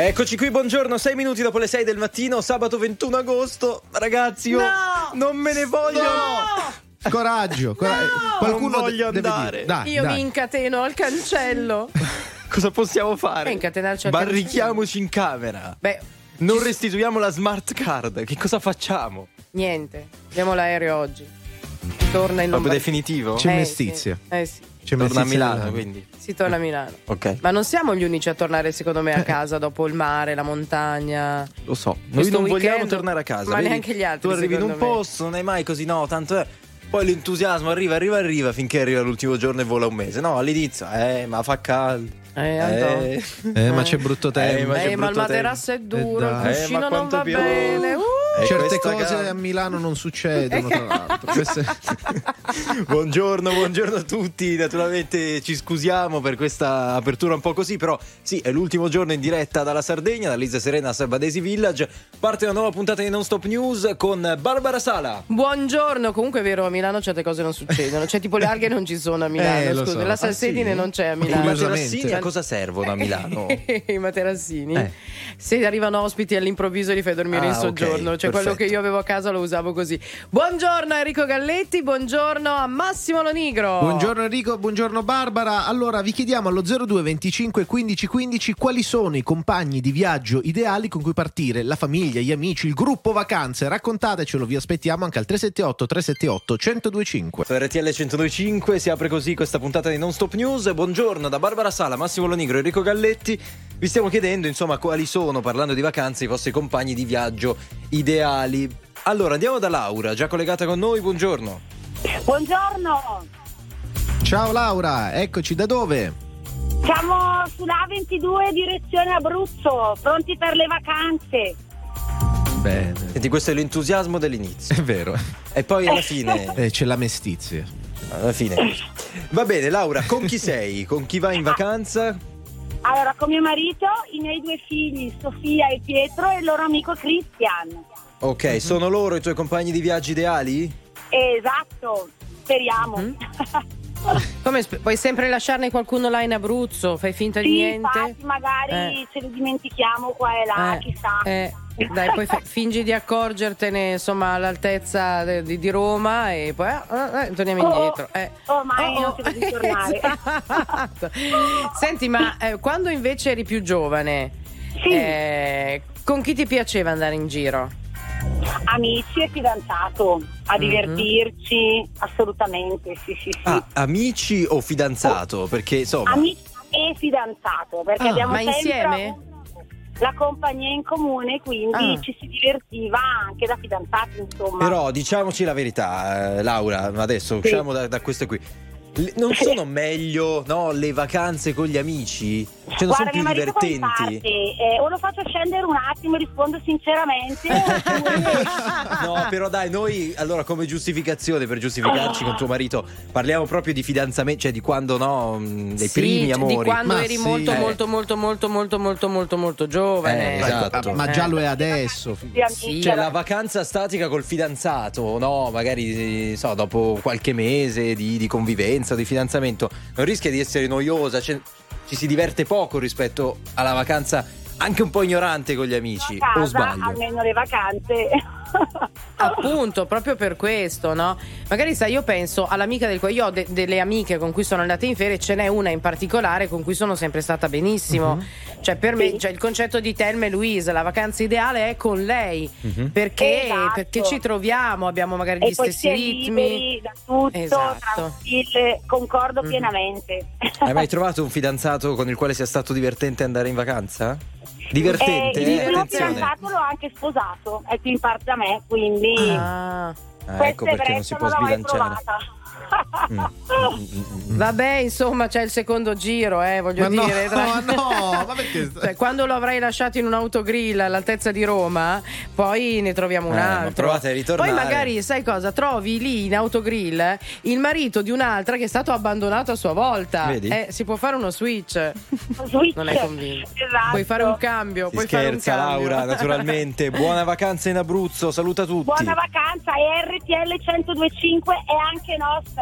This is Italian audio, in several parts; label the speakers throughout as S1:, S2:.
S1: Eccoci qui, buongiorno, 6 minuti dopo le 6 del mattino, sabato 21 agosto. Ragazzi, io non me ne voglio.
S2: No! Coraggio. Qualcuno
S1: non voglio andare.
S3: Io mi incateno al cancello.
S1: Cosa possiamo fare?
S3: Incatenarci al
S1: Barrichiamoci in camera.
S3: Beh,
S1: non restituiamo la smart card. Che cosa facciamo?
S3: niente. Abbiamo l'aereo oggi. Torna in
S1: Proprio definitivo?
S2: C'è mestizia.
S3: Sì.
S2: C'è
S1: Torna a
S2: mestizia
S1: Milano,
S2: dell'anno.
S1: quindi.
S3: Si torna a Milano.
S1: Ok.
S3: Ma non siamo gli unici a tornare, secondo me, a casa dopo il mare, la montagna.
S1: Lo so. Noi
S3: Questo
S1: non vogliamo
S3: weekend,
S1: tornare a casa.
S3: ma
S1: vedi?
S3: neanche gli altri,
S1: Tu arrivi in un
S3: secondo me.
S1: posto, non è mai così, no, tanto è. Poi l'entusiasmo arriva finché arriva l'ultimo giorno e vola un mese. No, all'inizio, ma fa caldo.
S2: Ma c'è brutto tempo.
S1: c'è
S3: Ma il
S1: brutto
S3: materasso è duro, il
S1: tempo.
S3: cuscino
S1: Ma
S3: non
S1: quanto
S3: va
S1: piove.
S3: bene.
S2: Certe
S1: questa
S2: cose
S1: gara-
S2: a Milano non succedono, tra l'altro.
S1: Buongiorno a tutti. Naturalmente ci scusiamo per questa apertura un po' così, però sì, è l'ultimo giorno in diretta dalla Sardegna, dall'Isa Serenas a Badesi Village. Parte una nuova puntata di Non Stop News con Barbara Sala.
S3: Buongiorno, comunque è vero, a Milano certe cose non succedono. Cioè, tipo le alghe non ci sono a Milano.
S2: Lo
S3: Scusa,
S2: so.
S3: la salsedine
S1: sì?
S3: non c'è a
S1: I
S3: Milano.
S1: materassini a cosa servono a Milano?
S3: I materassini. Se arrivano ospiti all'improvviso li fai dormire in
S1: ok,
S3: soggiorno. Cioè, quello
S1: perfetto.
S3: che io avevo a casa lo usavo così. Buongiorno a Enrico Galletti, buongiorno a Massimo Lonigro.
S2: Buongiorno Enrico, buongiorno Barbara. Allora vi chiediamo allo 02 25 15 15 quali sono i compagni di viaggio ideali con cui partire, la famiglia, gli amici, il gruppo vacanze. Raccontatecelo, vi aspettiamo anche al 378 378 1025.
S1: Su RTL 102.5 si apre così questa puntata di Non Stop News. Buongiorno da Barbara Sala, Massimo Lonigro e Enrico Galletti. Vi stiamo chiedendo insomma quali sono, parlando di vacanze, i vostri compagni di viaggio ideali. Allora andiamo da Laura, già collegata con noi, buongiorno.
S4: Buongiorno,
S2: Ciao Laura, eccoci, da dove?
S4: siamo sulla A22 direzione Abruzzo, pronti per le vacanze.
S2: Bene,
S1: Senti, questo è l'entusiasmo dell'inizio
S2: è vero.
S1: e poi alla fine
S2: C'è la mestizia.
S1: Va bene Laura, con chi sei? Con chi vai in vacanza?
S4: Allora, con mio marito, i miei due figli, Sofia e Pietro, e il loro amico Christian.
S1: Ok, sono loro i tuoi compagni di viaggio ideali?
S4: Esatto, speriamo.
S3: Come puoi sempre lasciarne qualcuno là in Abruzzo? Fai finta di
S4: Sì,
S3: niente?
S4: infatti, magari ce li dimentichiamo qua e là, chissà.
S3: Dai, poi fingi di accorgertene, insomma, all'altezza di Roma e poi torniamo indietro.
S4: Ormai non si può più tornare.
S3: Esatto. Senti, ma quando invece eri più giovane,
S4: Sì.
S3: con chi ti piaceva andare in giro?
S4: Amici e fidanzato, a divertirci, assolutamente, sì.
S1: Amici o fidanzato? Perché insomma
S4: Amici e fidanzato, perché abbiamo
S3: ma
S4: sempre
S3: insieme?
S4: avuto la compagnia in comune, quindi ci si divertiva anche da fidanzati, insomma.
S1: Però diciamoci la verità, Laura, adesso usciamo da questo qui. Non sono meglio, no, le vacanze con gli amici? Cioè non sono
S4: Guarda,
S1: più
S4: mio marito
S1: divertenti?
S4: comparte, o lo faccio scendere un attimo e rispondo sinceramente
S1: No, però dai, noi allora come giustificazione per giustificarci con tuo marito parliamo proprio di fidanzamento, cioè di quando dei primi amori.
S3: Di quando
S2: Ma
S3: eri
S2: sì.
S3: molto giovane.
S1: Esatto.
S2: Ma già lo è adesso.
S4: Di amici.
S1: Cioè la vacanza statica col fidanzato, no? Magari dopo qualche mese di convivenza, di fidanzamento, non rischia di essere noiosa, cioè, ci si diverte poco rispetto alla vacanza anche un po' ignorante con gli amici,
S4: a casa,
S1: o sbaglio?
S4: almeno le vacanze.
S3: Appunto, proprio per questo, no? Magari sai, io penso all'amica io ho delle amiche con cui sono andata in ferie, ce n'è una in particolare con cui sono sempre stata benissimo. Cioè per me, cioè, il concetto di Thelma e Louise, la vacanza ideale è con lei, perché ci troviamo, abbiamo magari
S4: E
S3: gli
S4: poi
S3: stessi
S4: si è
S3: ritmi.
S4: liberi da tutto,
S3: Esatto.
S4: tranquille, concordo pienamente.
S1: Hai mai trovato un fidanzato con il quale sia stato divertente andare in vacanza? Divertente,
S4: il mio
S1: attenzione.
S4: fidanzato l'ho anche sposato, è più in parte da me, quindi
S1: Ecco perché non si può sbilanciare.
S3: Vabbè, insomma, c'è il secondo giro, voglio dire.
S2: Ma perché?
S3: Cioè, quando lo avrai lasciato in un autogrill all'altezza di Roma, poi ne troviamo un altro.
S1: Ma provate a ritornare.
S3: Poi magari, sai cosa? Trovi lì in autogrill il marito di un'altra che è stato abbandonato a sua volta.
S1: Vedi?
S3: Si può fare uno switch. Non è convinto.
S4: Esatto.
S3: Puoi fare un cambio.
S1: Si
S3: puoi fare un
S1: scherza,
S3: cambio.
S1: Laura, naturalmente. Buona vacanza in Abruzzo, saluta tutti.
S4: Buona vacanza, e RTL 102.5 è anche nostra.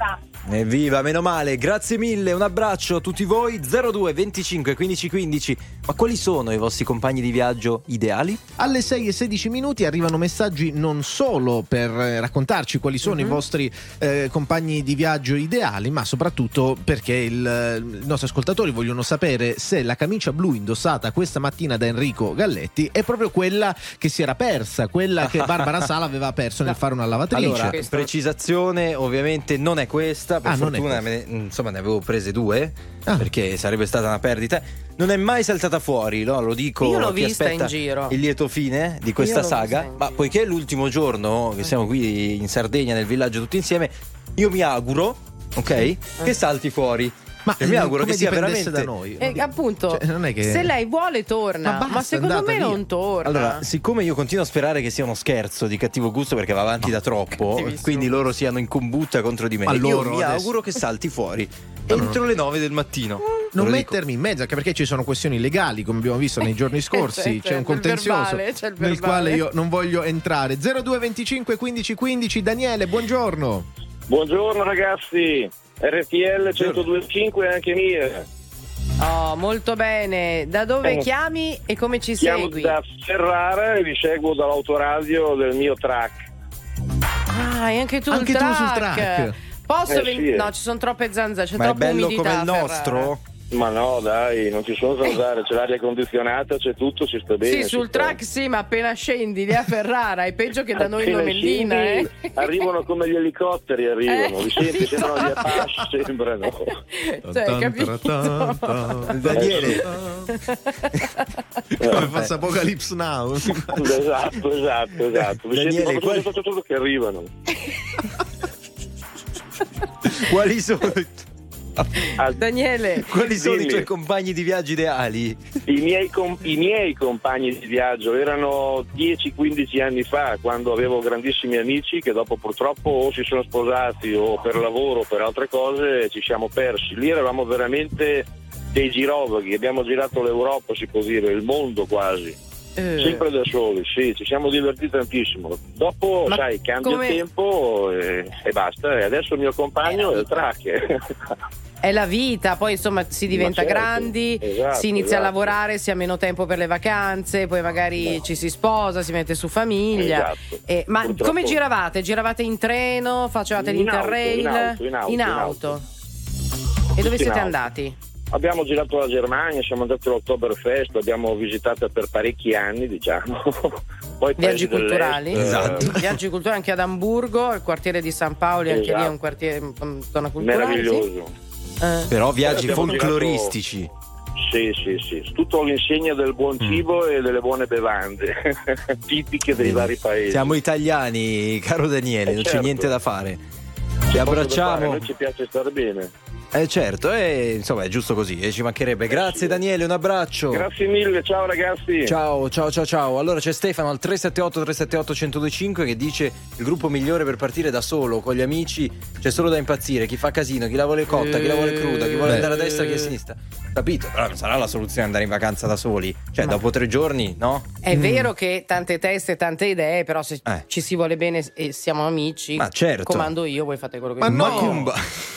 S1: Evviva, meno male, grazie mille, un abbraccio a tutti voi. 02 25 15 15. Ma quali sono i vostri compagni di viaggio ideali?
S2: Alle 6:16 arrivano messaggi non solo per raccontarci quali sono i vostri compagni di viaggio ideali, ma soprattutto perché i nostri ascoltatori vogliono sapere se la camicia blu indossata questa mattina da Enrico Galletti è proprio quella che si era persa, quella che Barbara Sala aveva perso nel fare una lavatrice.
S1: Allora, precisazione, ovviamente non è questa. Per fortuna ne avevo prese 2 perché sarebbe stata una perdita. Non è mai saltata fuori, no? Lo dico.
S3: Io l'ho
S1: chi
S3: vista
S1: aspetta
S3: in giro.
S1: il lieto fine di questa saga. Ma poiché è l'ultimo giorno che siamo qui in Sardegna nel villaggio tutti insieme, io mi auguro, ok, che salti fuori.
S2: Ma
S1: mi auguro che sia
S2: dipendesse
S1: veramente
S2: da noi.
S3: Appunto,
S2: Cioè, non è che...
S3: se lei vuole torna,
S2: basta,
S3: ma secondo me
S2: via.
S3: non torna.
S1: Allora, siccome io continuo a sperare che sia uno scherzo di cattivo gusto perché va avanti da troppo, quindi loro siano in combutta contro di me, io mi auguro che salti fuori entro le 9 del mattino.
S2: Non mettermi in mezzo, anche perché ci sono questioni legali, come abbiamo visto nei giorni scorsi. C'è un contenzioso nel quale io non voglio entrare. 02 25 15 15. Daniele, buongiorno.
S5: Buongiorno ragazzi, RTL 102.5 è anche mia.
S3: Oh, molto bene. Da dove chiami e come ci segui?
S5: Chiamo da Ferrara e vi seguo dall'autoradio del mio track.
S3: Ah, e anche tu
S2: Anche
S3: il
S2: tu
S3: track.
S2: sul track.
S3: Posso
S5: sì.
S3: No, ci sono troppe zanzare, c'è
S1: Ma è
S3: troppa
S1: bello
S3: umidità
S1: come il
S3: a
S1: nostro?
S3: Ferrara.
S5: Ma no dai, non ci sono zanzare, c'è l'aria condizionata, c'è tutto, si sta bene.
S3: Sì, sul track sì, ma appena scendi lì a Ferrara è peggio che da noi in
S5: Appena
S3: Lomellina,
S5: scendi, arrivano come gli elicotteri, li senti, sembrano gli Apache, sembrano.
S3: Cioè, capito?
S1: Daniele,
S2: Come fosse Apocalypse Now.
S5: Esatto. Mi
S1: Daniele,
S5: senti proprio che arrivano.
S1: quali sono
S3: Daniele,
S1: quali sono i
S5: Dimmi.
S1: tuoi compagni di viaggio ideali?
S5: I miei compagni di viaggio erano 10-15 anni fa, quando avevo grandissimi amici che dopo purtroppo o si sono sposati o per lavoro o per altre cose ci siamo persi. Lì eravamo veramente dei girovaghi, abbiamo girato l'Europa, si può dire, il mondo quasi. Sempre da soli, sì, ci siamo divertiti tantissimo. Dopo,
S3: Ma
S5: sai, cambia
S3: come-
S5: il tempo e basta. E adesso il mio compagno è il track.
S3: è la vita, poi insomma si diventa
S5: certo,
S3: grandi,
S5: esatto,
S3: si inizia a
S5: esatto.
S3: lavorare, si ha meno tempo per le vacanze, poi magari ci si sposa, si mette su famiglia.
S5: Esatto.
S3: Ma
S5: Purtroppo-
S3: come giravate? Giravate in treno? Facevate
S5: In
S3: l'Interrail?
S5: auto, in auto.
S3: E dove
S5: Tutti in
S3: siete
S5: auto.
S3: andati?
S5: Abbiamo girato la Germania, siamo andati all'Oktoberfest, l'abbiamo visitata per parecchi anni, diciamo. Poi
S3: Viaggi
S5: paesi dell'est,
S3: culturali?
S1: Esatto.
S3: Viaggi culturali anche ad Amburgo, il quartiere di San Paolo, anche lì è
S5: Esatto.
S3: un quartiere, zona culturale.
S5: meraviglioso.
S3: Sì?
S1: Però viaggi
S5: abbiamo
S1: folcloristici.
S5: Sì, tutto all'insegna del buon cibo e delle buone bevande tipiche dei vari paesi.
S1: Siamo italiani, caro Daniele, non c'è
S5: certo.
S1: niente da fare. Ti
S5: C'è poco da fare, a
S1: abbracciamo.
S5: noi ci piace stare bene.
S1: Certo, insomma è giusto così, ci mancherebbe. Grazie Daniele, un abbraccio.
S5: Grazie mille, ciao ragazzi.
S1: Ciao. Allora c'è Stefano al 378-378-1025 che dice: il gruppo migliore per partire da solo, con gli amici c'è solo da impazzire, chi fa casino, chi la vuole cotta, chi la vuole cruda, chi vuole andare a destra, chi a sinistra. Capito? Però non sarà la soluzione andare in vacanza da soli. Cioè, dopo 3 giorni, no?
S3: È vero che tante teste, tante idee, però se ci si vuole bene e siamo amici,
S1: Ma certo.
S3: comando io, voi fate quello che
S2: Ma
S3: vi
S2: no!
S3: pare.
S1: Macumba.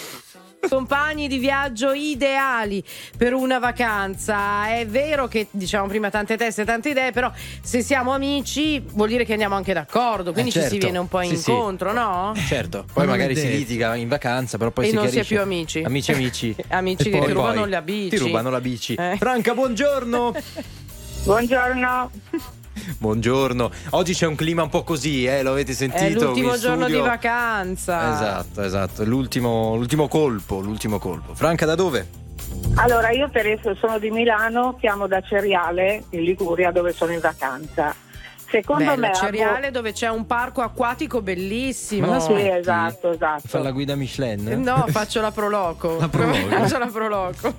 S3: Compagni di viaggio ideali per una vacanza. È vero che diciamo prima tante teste, tante idee, però se siamo amici vuol dire che andiamo anche d'accordo, quindi ci si
S1: certo.
S3: viene un po'
S1: Sì,
S3: incontro, no?
S1: Certo, poi
S2: Ma non
S1: magari
S2: è
S1: si
S2: detto.
S1: litiga in vacanza, però poi
S3: E
S1: si
S3: non si è
S1: chiarisce.
S3: più amici.
S1: Amici.
S3: Amici
S1: E
S3: che
S1: poi
S3: ti rubano la bici.
S1: Ti rubano la bici.
S3: Eh.
S1: Franca, buongiorno.
S4: Buongiorno.
S1: Buongiorno. Oggi c'è un clima un po' così, lo avete sentito?
S3: È l'ultimo
S1: qui in
S3: giorno
S1: studio?
S3: di vacanza.
S1: Esatto, l'ultimo colpo. Franca, da dove?
S4: Allora, io per esempio sono di Milano, chiamo da Ceriale, in Liguria, dove sono in vacanza. Secondo
S3: Bella,
S4: me
S3: Ceriale dove c'è un parco acquatico bellissimo.
S1: Ma la
S4: Sì,
S1: smetti?
S4: esatto.
S1: Fa la guida Michelin?
S3: No, faccio la Proloco. Faccio la Proloco.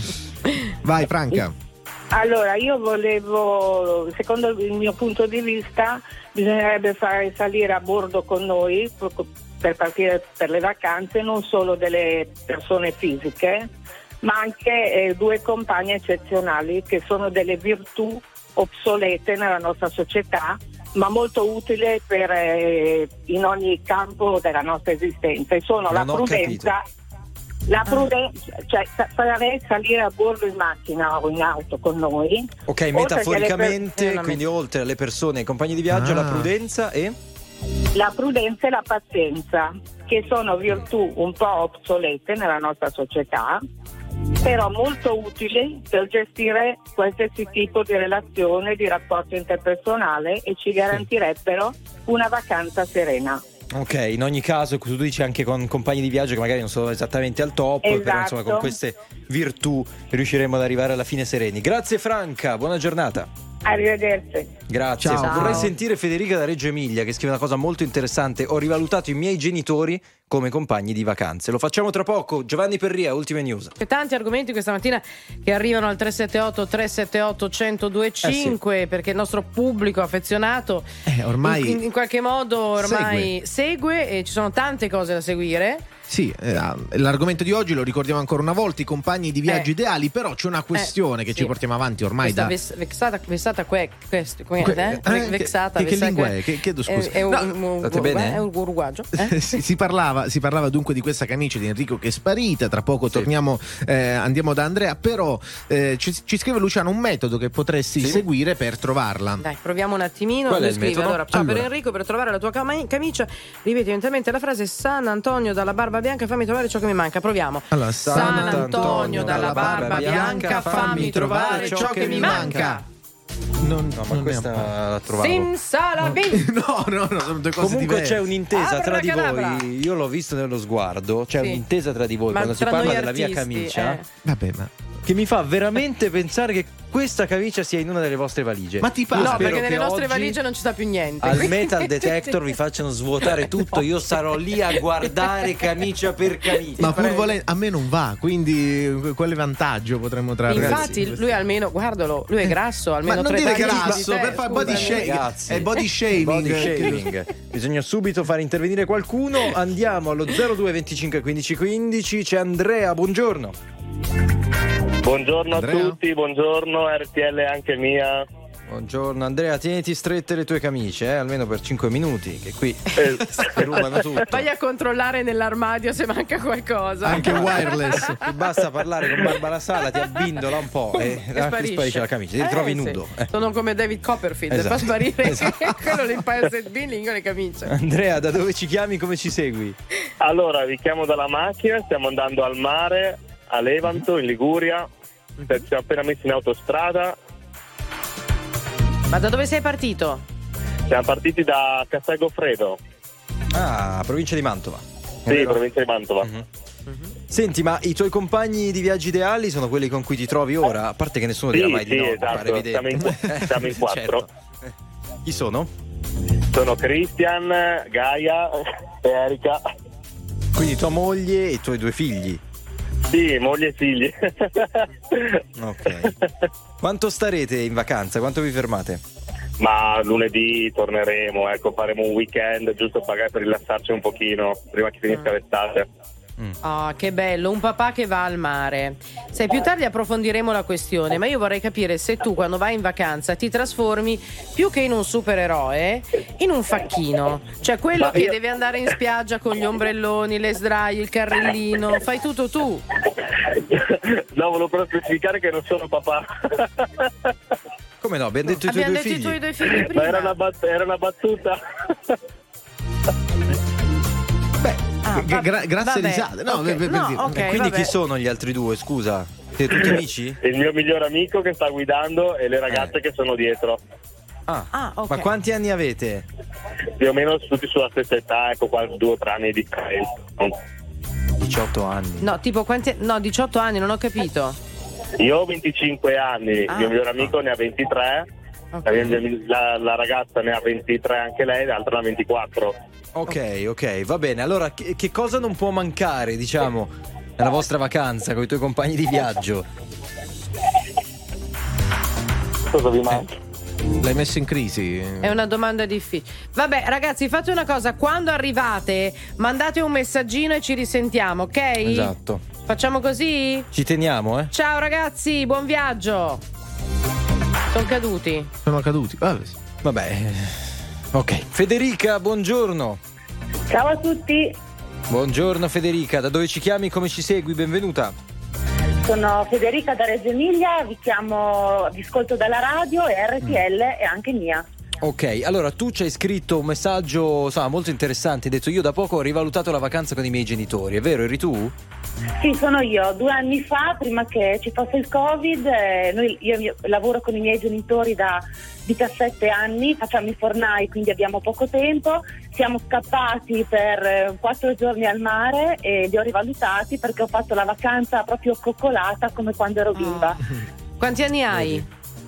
S2: Vai Franca.
S4: Allora, io volevo, secondo il mio punto di vista, bisognerebbe fare salire a bordo con noi per partire per le vacanze non solo delle persone fisiche, ma anche 2 compagne eccezionali che sono delle virtù obsolete nella nostra società, ma molto utile in ogni campo della nostra esistenza, e sono
S1: Non
S4: la
S1: ho
S4: prudenza. La prudenza, cioè fare salire a bordo in macchina o in auto con noi.
S1: Ok,
S4: oltre
S1: metaforicamente,
S3: che
S1: quindi oltre alle persone e ai compagni di viaggio, la prudenza e
S4: la prudenza e la pazienza, che sono virtù un po' obsolete nella nostra società, però molto utili per gestire qualsiasi tipo di relazione, di rapporto interpersonale, e ci garantirebbero una vacanza serena.
S1: ok, in ogni caso tu dici anche con compagni di viaggio che magari non sono esattamente al top,
S4: Esatto.
S1: però insomma con queste virtù riusciremo ad arrivare alla fine sereni. Grazie Franca, buona giornata.
S4: Arrivederci.
S1: Grazie.
S2: Ciao.
S1: Vorrei sentire Federica da Reggio Emilia che scrive una cosa molto interessante. Ho rivalutato i miei genitori come compagni di vacanze. Lo facciamo tra poco. Giovanni Perria, ultime news.
S3: C'è tanti argomenti questa mattina che arrivano al 378-378-1025 perché il nostro pubblico affezionato
S2: ormai
S3: in qualche modo ormai segue e ci sono tante cose da seguire.
S2: Sì, l'argomento di oggi lo ricordiamo ancora una volta, i compagni di viaggio ideali, però c'è una questione che
S3: sì.
S2: ci portiamo avanti ormai
S3: Questa vexata vexata.
S2: Che lingua è? Chiedo scusa.
S1: state bene?
S3: È un uruguagio.
S2: Si parlava dunque di questa camicia di Enrico che è sparita. Tra poco torniamo, andiamo da Andrea, però ci scrive Luciano un metodo che potresti seguire per trovarla.
S3: Dai, proviamo un attimino.
S1: Qual è
S3: Lui
S1: il
S3: scrive:
S1: metodo?
S3: allora, ciao
S2: Allora.
S3: per Enrico, per trovare la tua camicia ripeti eventualmente la frase San Antonio dalla barba bianca, fammi trovare ciò che mi manca. Proviamo.
S2: Allora,
S3: San Antonio dalla barba bianca, fammi trovare ciò che mi manca.
S2: No,
S1: Ma questa la trovavo.
S3: Simsalabim.
S2: No, sono due cose
S1: Comunque
S2: diverse.
S1: c'è un'intesa tra di
S3: Abracadabra.
S1: voi. Io l'ho visto nello sguardo. C'è
S3: Sì.
S1: un'intesa tra di voi
S3: Ma
S1: quando si
S3: tra
S1: parla
S3: noi
S1: della mia
S3: artisti,
S1: camicia
S2: Vabbè, ma
S1: che mi fa veramente pensare che questa camicia sia in una delle vostre valigie.
S2: Ma ti pare?
S3: No,
S1: Spero
S3: perché
S1: che
S3: nelle nostre
S1: oggi
S3: valigie non ci sta più niente.
S1: al
S3: quindi-
S1: metal detector vi facciano svuotare tutto. Io sarò lì a guardare camicia per camicia.
S2: Ma pur
S3: prego.
S2: volendo, a me non va, quindi quale vantaggio potremmo trarre?
S3: Infatti, lui almeno, guardalo, lui è grasso, almeno
S2: Ma non
S3: 3
S2: dire
S3: tagli di
S2: grasso,
S3: te,
S2: per fare body
S3: scusami.
S2: shaming.
S1: Ragazzi.
S2: È body shaming.
S1: Body shaming. Bisogna subito fare intervenire qualcuno. Andiamo allo 02 25 15 15. C'è Andrea, buongiorno.
S5: Buongiorno
S2: Andrea?
S5: a tutti, buongiorno, RTL anche mia.
S1: Buongiorno Andrea, tieniti strette le tue camicie, almeno per 5 minuti, che qui ti rubano tutto.
S3: Vai a controllare nell'armadio se manca qualcosa.
S2: Anche wireless.
S1: Ti basta parlare con Barbara Sala, ti abbindola un po' e ti sparisce la camicia, ti ritrovi
S3: sì.
S1: nudo.
S3: Sono come David Copperfield,
S1: Esatto.
S3: fa sparire
S1: Esatto.
S3: quello l'Empire State Building con le camicie.
S1: Andrea, da dove ci chiami, come ci segui?
S5: Allora, vi chiamo dalla macchina, stiamo andando al mare, a Levanto, in Liguria. Ci siamo appena messi in autostrada.
S3: Ma da dove sei partito?
S5: Siamo partiti da Castel Goffredo,
S1: Ah, provincia di Mantova.
S5: sì, provincia di Mantova.
S1: Senti, ma i tuoi compagni di viaggi ideali sono quelli con cui ti trovi ora? A parte che nessuno dirà mai di no,
S5: esatto,
S1: pare evidente.
S5: siamo in 4.
S1: Certo. Chi sono?
S5: Sono Christian, Gaia e Erika.
S1: Quindi tua moglie e i tuoi 2 figli.
S5: Sì, moglie e figli.
S1: Ok. Quanto starete in vacanza? Quanto vi fermate?
S5: Ma lunedì torneremo, ecco, faremo un weekend giusto per rilassarci un pochino prima che finisca l'estate.
S3: Ah, che bello, un papà che va al mare. Sai, più tardi approfondiremo la questione, ma io vorrei capire se tu quando vai in vacanza ti trasformi più che in un supereroe in un facchino, cioè quello che deve andare in spiaggia con gli ombrelloni, le sdraie, il carrellino, fai tutto tu.
S5: No, volevo però specificare che non sono papà.
S1: Come no? Abbiamo detto i tuoi
S3: Abbiamo
S1: 2
S3: detto i
S1: figli.
S3: tuoi 2 figli
S5: Ma
S3: prima.
S5: era una battuta.
S2: Beh, grazie
S3: vabbè,
S2: risate. No,
S3: ok.
S2: per
S3: No,
S2: dire.
S3: ok,
S1: E quindi
S3: vabbè.
S1: chi sono gli altri 2? Scusa, siete tutti amici?
S5: Il mio miglior amico che sta guidando e le ragazze che sono dietro.
S3: Ah, ok.
S1: Ma quanti anni avete?
S5: Più o meno tutti sulla stessa età, ecco qua 2 o 3 anni di differenza.
S1: 18 anni.
S3: No, tipo quanti? No, 18 anni, non ho capito.
S5: Io ho 25 anni,
S3: Ah.
S5: il mio miglior amico ne ha 23,
S3: Ok.
S5: la ragazza ne ha 23 anche lei, l'altra ne ha 24.
S1: Ok, va bene. Allora, che cosa non può mancare, diciamo, nella vostra vacanza con i tuoi compagni di viaggio?
S5: Cosa vi manca?
S2: L'hai messo in crisi?
S3: È una domanda difficile. Vabbè, ragazzi, fate una cosa: quando arrivate, mandate un messaggino e ci risentiamo, ok?
S1: Esatto.
S3: Facciamo così?
S1: Ci teniamo, eh?
S3: Ciao ragazzi, buon viaggio. Sono caduti.
S2: Sono caduti. Vabbè, sì.
S1: Vabbè, Ok, Federica, buongiorno.
S4: Ciao a tutti,
S1: Buongiorno Federica, da dove ci chiami, come ci segui? Benvenuta.
S4: sono Federica da Reggio Emilia, vi ascolto dalla radio e RTL è anche mia.
S1: Ok, allora tu ci hai scritto un messaggio molto interessante, hai detto io da poco ho rivalutato la vacanza con i miei genitori, è vero, eri tu?
S4: Sì, sono io. 2 anni fa, prima che ci fosse il Covid, io lavoro con i miei genitori da 17 anni, facciamo i fornai, quindi abbiamo poco tempo. Siamo scappati per 4 giorni al mare e li ho rivalutati perché ho fatto la vacanza proprio coccolata come quando ero bimba.
S3: Quanti anni hai?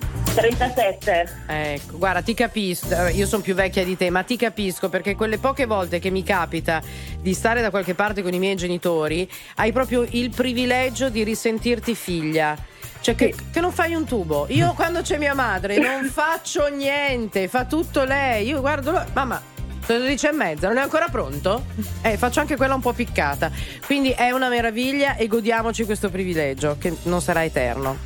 S4: 37.
S3: Ecco, guarda, ti capisco, io sono più vecchia di te, ma ti capisco perché quelle poche volte che mi capita di stare da qualche parte con i miei genitori, hai proprio il privilegio di risentirti figlia. Cioè che non fai un tubo. Io quando c'è mia madre non faccio niente, fa tutto lei. Io guardo, mamma, sono le 10:30, non è ancora pronto? Faccio anche quella un po' piccata. Quindi è una meraviglia e godiamoci questo privilegio che non sarà eterno.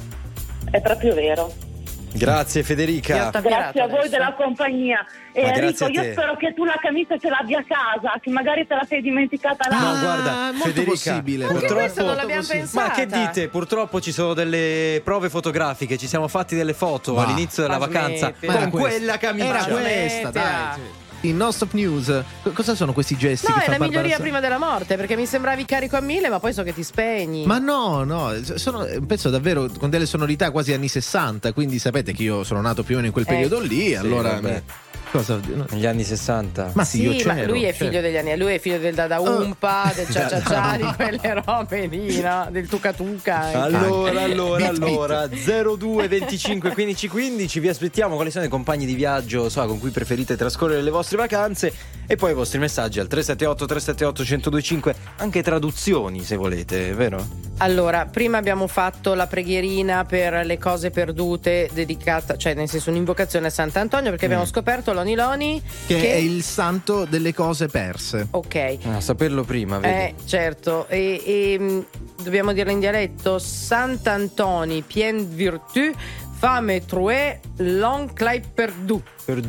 S4: È proprio vero.
S1: Grazie Federica.
S4: Grazie a voi
S3: adesso
S4: della compagnia. E
S1: grazie
S4: Enrico,
S1: a te.
S4: io spero che tu la camicia ce l'abbia a casa, che magari te la sei dimenticata là.
S1: No, guarda,
S2: molto
S1: Federica,
S2: possibile.
S3: Anche
S1: purtroppo
S3: questo non l'abbiamo pensata.
S1: Ma che dite? Purtroppo ci sono delle prove fotografiche, ci siamo fatti delle foto
S2: Ma-
S1: all'inizio della
S3: ma
S1: vacanza
S3: smetti.
S2: Ma era
S1: con
S2: questa.
S1: quella camicia.
S2: Era
S3: Smettila.
S2: questa, dai. In Non Stop News, cosa sono questi gesti
S3: No,
S2: che
S3: è
S2: fa
S3: la
S2: Barbara
S3: miglioria
S2: Sala?
S3: prima della morte, perché mi sembravi carico a 1000, ma poi so che ti spegni.
S2: Ma no, sono un pezzo davvero con delle sonorità quasi anni 60, quindi sapete che io sono nato più o meno in quel periodo lì, allora
S1: vabbè.
S2: cosa
S1: Negli anni 60.
S2: Ma sì, io
S3: ma
S2: c'ero.
S3: lui è figlio degli anni, lui è figlio del Dada Umpa, del Cia Cia Cia, di quelle robe lì, no? Del Tuca Tuca.
S1: Allora 02 25 15 15 vi aspettiamo, quali sono i compagni di viaggio con cui preferite trascorrere le vostre vacanze e poi i vostri messaggi al 378 378 1025, anche traduzioni se volete, vero?
S3: Allora, prima abbiamo fatto la preghierina per le cose perdute dedicata, cioè nel senso un'invocazione a Sant'Antonio, perché abbiamo scoperto Loni
S2: che è il santo delle cose perse.
S3: ok.
S1: Saperlo prima, vedi?
S3: Certo, e dobbiamo dirlo in dialetto: Sant'Antoni, Pien Virtù, Fame Troué, L'Onclai Perdu.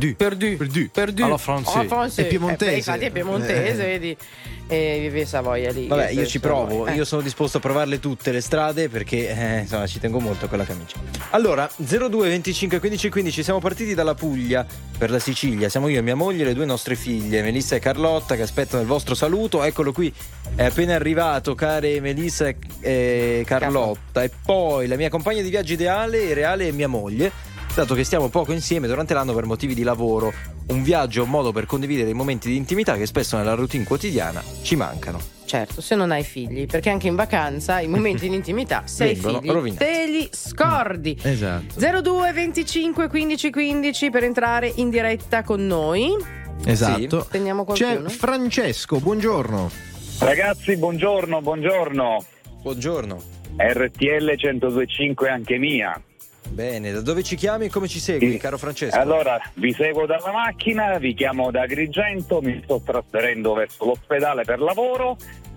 S3: Perdu.
S1: Alla francese.
S2: È piemontese.
S3: Infatti è piemontese, vedi. E vive Savoia lì.
S1: Vabbè, io ci provo,
S3: Eh.
S1: io sono disposto a provarle tutte le strade perché insomma ci tengo molto a quella camicia. Allora, 02 25 15 15, siamo partiti dalla Puglia per la Sicilia, siamo io e mia moglie e le 2 nostre figlie, Melissa e Carlotta, che aspettano il vostro saluto. Eccolo qui, è appena arrivato, care Melissa e Carlotta. E poi la mia compagna di viaggio ideale, reale, è mia moglie. Dato che stiamo poco insieme durante l'anno per motivi di lavoro, un viaggio è un modo per condividere dei momenti di intimità che spesso nella routine quotidiana ci mancano.
S3: Certo, se non hai figli, perché anche in vacanza i momenti di intimità, se hai
S1: Vengono
S3: figli,
S1: rovinati.
S3: te li scordi.
S2: Esatto.
S3: 02 25 15 15 per entrare in diretta con noi.
S2: Esatto.
S3: Teniamo
S2: C'è
S3: qualcuno?
S2: Francesco, buongiorno.
S5: Ragazzi, buongiorno.
S1: Buongiorno.
S5: RTL 102.5 anche mia.
S1: Bene, da dove ci chiami e come ci segui, caro Francesco?
S5: Allora, vi seguo dalla macchina, vi chiamo da Agrigento, mi sto trasferendo verso l'ospedale per lavoro.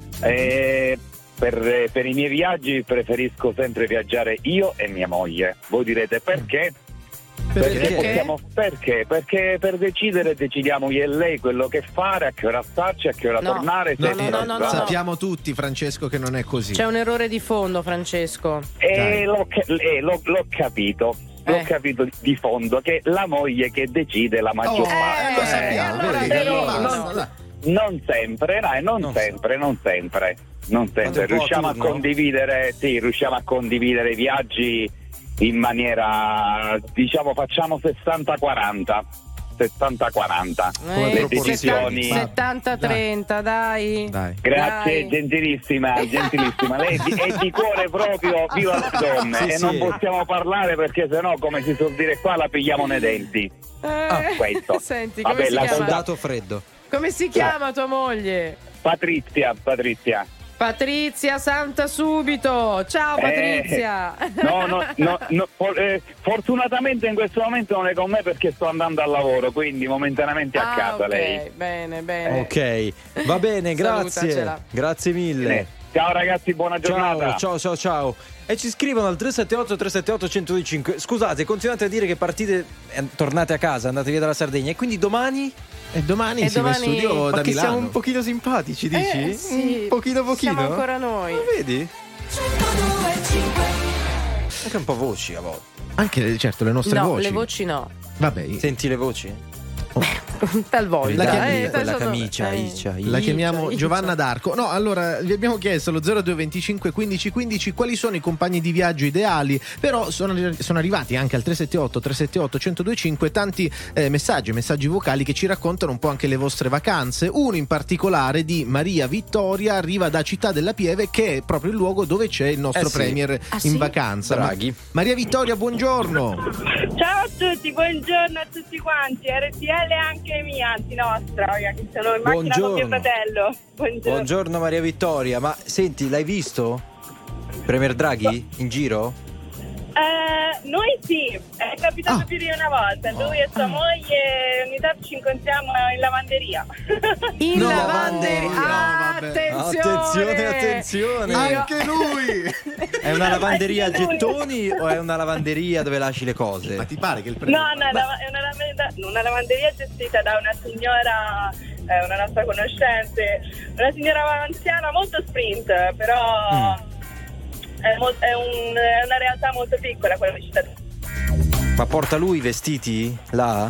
S5: Per i miei viaggi preferisco sempre viaggiare io e mia moglie. Voi direte perché?
S1: Perché?
S5: Perché per decidere decidiamo io e lei quello che fare, a che ora starci, a che ora
S3: No.
S5: tornare.
S3: No.
S2: Sappiamo tutti, Francesco, che non è così.
S3: C'è un errore di fondo, Francesco.
S5: L'ho capito. L'ho capito di fondo, che la moglie che decide la maggior parte.
S2: Lo sappiamo,
S3: allora
S2: vedi,
S3: però
S2: basta,
S3: no.
S2: dai.
S5: Non sempre, non sempre.
S1: Fate un po'
S5: Riusciamo
S1: a
S5: a
S1: turno?
S5: condividere i viaggi in maniera, diciamo, facciamo 60-40. 60-40. Le decisioni.
S3: 70-30, dai.
S2: Dai.
S5: Grazie,
S3: Dai.
S5: gentilissima. Lei è di cuore proprio, viva le donne.
S1: Sì,
S5: e
S1: sì.
S5: non possiamo parlare perché sennò, come si suol dire qua, la pigliamo nei denti. Questo.
S3: Senti,
S5: Vabbè,
S3: come si
S5: la
S3: chiama?
S1: Soldato freddo.
S3: Come si chiama tua moglie?
S5: Patrizia.
S3: Patrizia Santa subito. Ciao Patrizia.
S5: Fortunatamente in questo momento non è con me perché sto andando al lavoro, quindi momentaneamente a casa
S3: ok,
S5: lei.
S3: bene.
S1: Ok, va bene, grazie.
S3: Salutacela.
S1: Grazie mille.
S5: Ciao ragazzi, buona giornata.
S1: Ciao. E ci scrivono al 378-378-1025. Scusate, continuate a dire che partite, tornate a casa, andate via dalla Sardegna e quindi domani?
S2: E domani si va in studio da
S1: che
S2: Milano.
S1: siamo un pochino simpatici, dici?
S3: Sì.
S1: Un pochino.
S3: Siamo ancora noi.
S1: Ma vedi? Anche un po' voci a volte.
S2: Anche, certo, le nostre
S3: No,
S2: voci.
S3: le voci no.
S2: Vabbè,
S1: Senti le voci?
S3: Talvolta.
S1: Quella camicia, Iccia.
S2: la chiamiamo
S3: Iccia.
S2: Giovanna d'Arco. No, allora vi abbiamo chiesto allo 0225 15 15 quali sono i compagni di viaggio ideali, però sono arrivati anche al 378 1025 tanti messaggi vocali che ci raccontano un po' anche le vostre vacanze. Uno in particolare di Maria Vittoria arriva da Città della Pieve, che è proprio il luogo dove c'è il nostro
S1: sì.
S2: premier
S3: Ah,
S2: in
S3: sì?
S2: Vacanza.
S1: Draghi.
S2: Maria Vittoria, buongiorno.
S6: Ciao a tutti, buongiorno a tutti quanti. RTL anche mia, anzi nostra, che sono in macchina con mio fratello.
S1: Buongiorno Maria Vittoria, ma senti, l'hai visto? Premier Draghi in giro?
S6: Noi sì, è capitato più di una volta. Lui e sua moglie ogni tanto ci incontriamo in lavanderia.
S3: In
S2: No,
S3: lavanderia.
S2: no, vabbè.
S1: Attenzione.
S2: Anche lui.
S1: È una lavanderia a
S6: Anche lui.
S1: gettoni o è una lavanderia dove lasci le cose?
S2: Ma ti pare che il
S6: No,
S2: premier
S6: è una lavanderia gestita da una signora, una nostra conoscente, una signora anziana molto sprint, però è una realtà molto piccola quella di Città.
S1: Ma porta lui i vestiti là?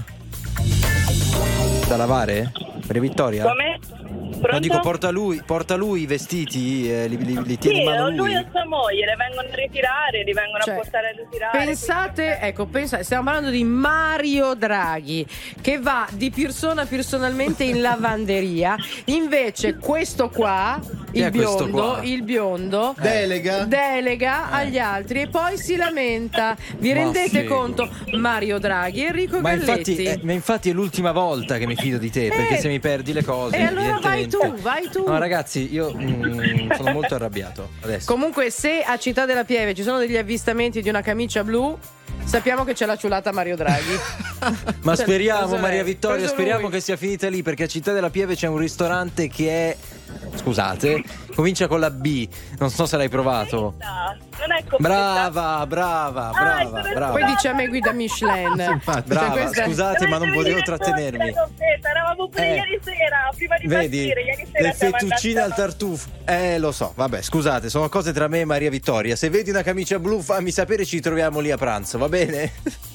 S1: Da lavare? Maria Vittoria?
S6: Come? Pronto?
S1: No, dico, porta lui i vestiti, li tiene
S6: Sì,
S1: in mano
S6: lui e sua moglie le vengono a ritirare, li vengono
S3: Cioè,
S6: a portare a ritirare.
S3: Pensate, stiamo parlando di Mario Draghi che va di persona personalmente in lavanderia, invece questo qua,
S1: Chi è questo qua?
S3: il biondo
S2: delega
S3: agli altri e poi si lamenta. Vi
S1: Ma
S3: rendete
S1: sì.
S3: conto? Mario Draghi, Enrico
S1: Ma
S3: Galletti.
S1: infatti è l'ultima volta che mi fido di te, perché se mi perdi le cose.
S3: E allora vai
S1: evidentemente.
S3: tu.
S1: No, ragazzi, io sono molto arrabbiato adesso.
S3: Comunque, se a Città della Pieve ci sono degli avvistamenti di una camicia blu, sappiamo che c'è la ciulata Mario Draghi.
S1: Ma speriamo,
S3: Preso
S1: Maria
S3: lei,
S1: Vittoria,
S3: preso
S1: speriamo
S3: lui.
S1: che sia finita lì, perché a Città della Pieve c'è un ristorante che è, scusate, comincia con la B, non so se l'hai provato.
S6: Non è come
S1: Brava.
S3: Poi dice a me guida Michelin.
S2: infatti.
S1: Brava,
S3: questa-
S1: scusate, ma non potevo trattenermi.
S6: Eravamo pure ieri sera, prima di
S1: Vedi,
S6: partire. Ieri sera
S1: le
S6: siamo
S1: fettuccine al
S6: andati a-
S1: tartufo. Lo so, vabbè, scusate, sono cose tra me e Maria Vittoria. Se vedi una camicia blu, fammi sapere, ci troviamo lì a pranzo, va bene?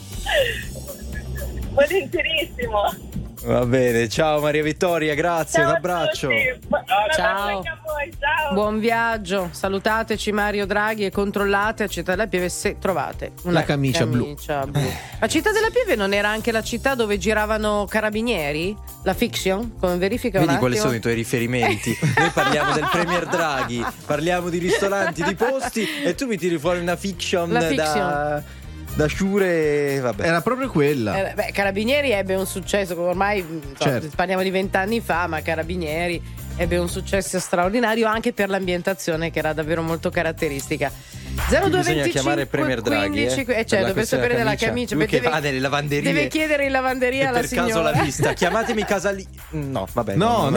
S6: Volentierissimo.
S1: Va bene, ciao Maria Vittoria, grazie, un
S6: Ciao a
S1: abbraccio.
S6: tutti. Un
S3: Ciao.
S6: abbraccio anche a voi, ciao.
S3: Buon viaggio, salutateci Mario Draghi e controllate a Città della Pieve se trovate una
S2: La camicia blu.
S3: Ma Città della Pieve non era anche la città dove giravano carabinieri? La fiction? Come verifica un
S1: Vedi quali
S3: attimo?
S1: sono i tuoi riferimenti? Noi parliamo del Premier Draghi, parliamo di ristoranti, di posti e tu mi tiri fuori una fiction,
S3: La fiction.
S1: da Sciure, vabbè.
S2: Era proprio quella.
S3: Carabinieri ebbe un successo, ormai
S2: Certo.
S3: parliamo di 20 anni fa, ma Carabinieri ebbe un successo straordinario anche per l'ambientazione che era davvero molto caratteristica.
S1: Bisogna chiamare Premier Draghi,
S3: 15,
S1: per
S3: certo,
S1: la
S3: per
S1: questione
S3: sapere della
S1: camicia.
S3: camicia.
S1: Lui
S3: Beh,
S1: che va nelle lavanderie.
S3: Deve chiedere in lavanderia
S1: che
S3: alla
S1: per
S3: signora.
S1: caso l'ha vista. Chiamatemi Casali. No, vabbè.
S2: No,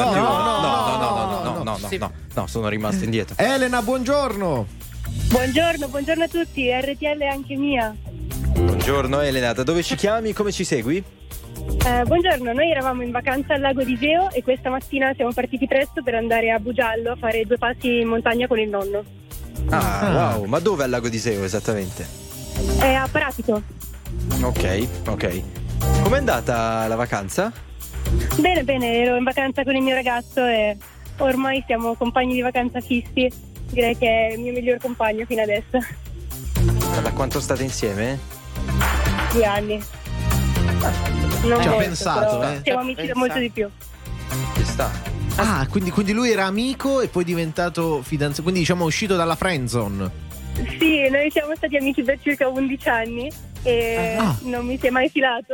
S1: No, sono rimasto indietro.
S2: Elena, buongiorno.
S6: Buongiorno a tutti, RTL anche mia.
S1: Buongiorno Elena, da dove ci chiami? Come ci segui?
S6: Buongiorno, noi eravamo in vacanza al lago di Iseo e questa mattina siamo partiti presto per andare a Bugiallo a fare 2 passi in montagna con il nonno.
S1: Wow, ma dove al lago di Seo esattamente?
S6: È a Pratico.
S1: Ok. Com'è andata la vacanza?
S6: Bene, ero in vacanza con il mio ragazzo e ormai siamo compagni di vacanza fissi. Direi che è il mio miglior compagno fino adesso.
S1: Da quanto state insieme?
S6: 2 anni. Non
S2: Ci ha
S6: molto,
S2: pensato,
S6: però
S2: eh.
S6: siamo amici da molto di più.
S1: Ci sta.
S2: Ah, quindi lui era amico e poi diventato fidanzato, quindi diciamo uscito dalla friendzone.
S6: Sì, noi siamo stati amici per circa 11 anni e non mi si è mai filato.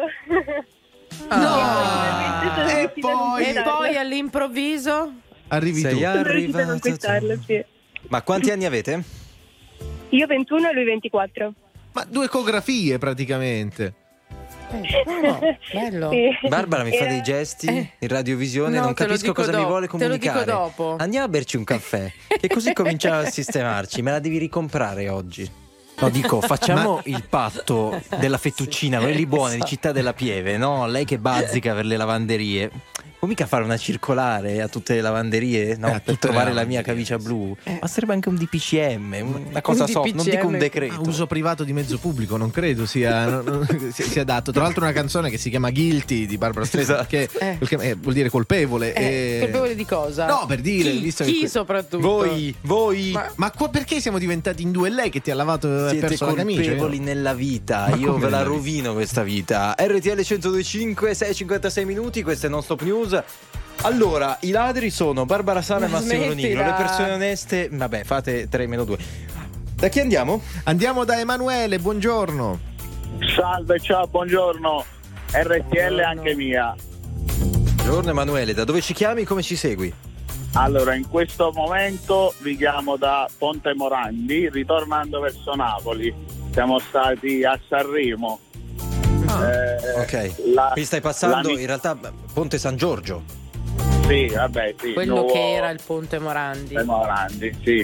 S2: E
S3: poi all'improvviso
S2: arrivi
S1: Sei
S2: tu.
S6: Sono riuscita a
S1: arrivata.
S6: conquistarlo, sì.
S1: Ma quanti anni avete?
S6: Io 21 e lui 24.
S2: Ma 2 ecografie praticamente.
S3: No, bello.
S4: Sì.
S1: Barbara mi fa dei gesti in radiovisione,
S3: No,
S1: non
S3: te lo
S1: capisco
S3: dico
S1: cosa mi
S3: dopo,
S1: vuole
S3: te lo dico
S1: comunicare.
S3: dopo.
S1: Andiamo a berci un caffè, che così cominciamo a sistemarci. Me la devi ricomprare oggi. No, dico, facciamo il patto della fettuccina, quelli buoni di Città della Pieve, no? Lei che bazzica per le lavanderie. Può mica fare una circolare a tutte le lavanderie, no?
S2: A
S1: Per
S2: tutte le
S1: trovare la
S2: lavanderie,
S1: mia camicia blu. Ma sarebbe anche un DPCM, una cosa
S3: Un
S1: soft, non dico un
S3: DPCM.
S1: decreto.
S2: Uso privato di mezzo pubblico, non credo sia adatto. Tra l'altro una canzone che si chiama Guilty di Barbara Streisand,
S1: Esatto.
S2: che vuol dire colpevole.
S3: Colpevole di cosa?
S2: No, per dire, visto che
S3: Chi soprattutto?
S1: Voi
S2: Ma perché siamo diventati in due? È lei che ti ha lavato e
S1: siete
S2: perso la camicia?
S1: colpevoli nella vita.
S2: Ma
S1: Io
S2: come
S1: ve la
S2: nella vita?
S1: rovino questa vita. RTL 102.5, 6:56 minuti. Questo è Non Stop News. Allora, i ladri sono Barbara Sala e
S3: Ma
S1: Massimo Lonigro.
S3: smettila.
S1: Le persone oneste, vabbè, fate 3-2. Da chi andiamo?
S2: Andiamo da Emanuele, buongiorno.
S7: Salve, ciao, buongiorno. RTL anche mia.
S1: Buongiorno Emanuele, da dove ci chiami? Come ci segui?
S7: Allora, in questo momento vi chiamo da Ponte Morandi, ritornando verso Napoli. Siamo stati a Sanremo.
S1: Ok. Quindi stai passando in realtà Ponte San Giorgio.
S7: Sì, vabbè, sì.
S3: Quello
S7: nuovo
S3: che era il Ponte Morandi.
S7: Ponte Morandi, sì.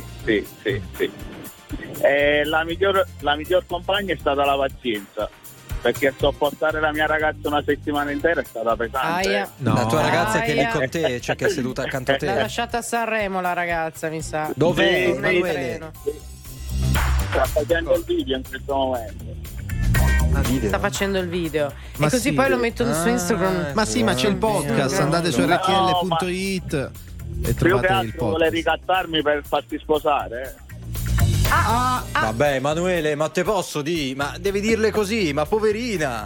S7: La miglior compagna è stata la pazienza, perché sopportare la mia ragazza una settimana intera è stata pesante.
S3: Aia.
S2: No.
S1: La tua ragazza che è lì
S3: Aia.
S1: con te, cioè che è seduta accanto a
S3: L'ha
S1: te.
S3: lasciata a Sanremo la ragazza, mi sa.
S1: Dov'è
S7: Sì,
S1: Emanuele?
S3: Treno.
S7: Sta facendo il video in questo momento.
S3: Sta facendo il video.
S2: Ma
S3: e così
S2: sì.
S3: poi lo mettono su Instagram.
S2: Ma sì, ma c'è il podcast, andate su
S7: No,
S2: rtl.it e
S7: Più che
S2: trovate il
S7: altro vuole
S2: podcast.
S7: ricattarmi per farti sposare.
S1: Vabbè Emanuele, ma te posso dire? Ma devi dirle così, ma poverina.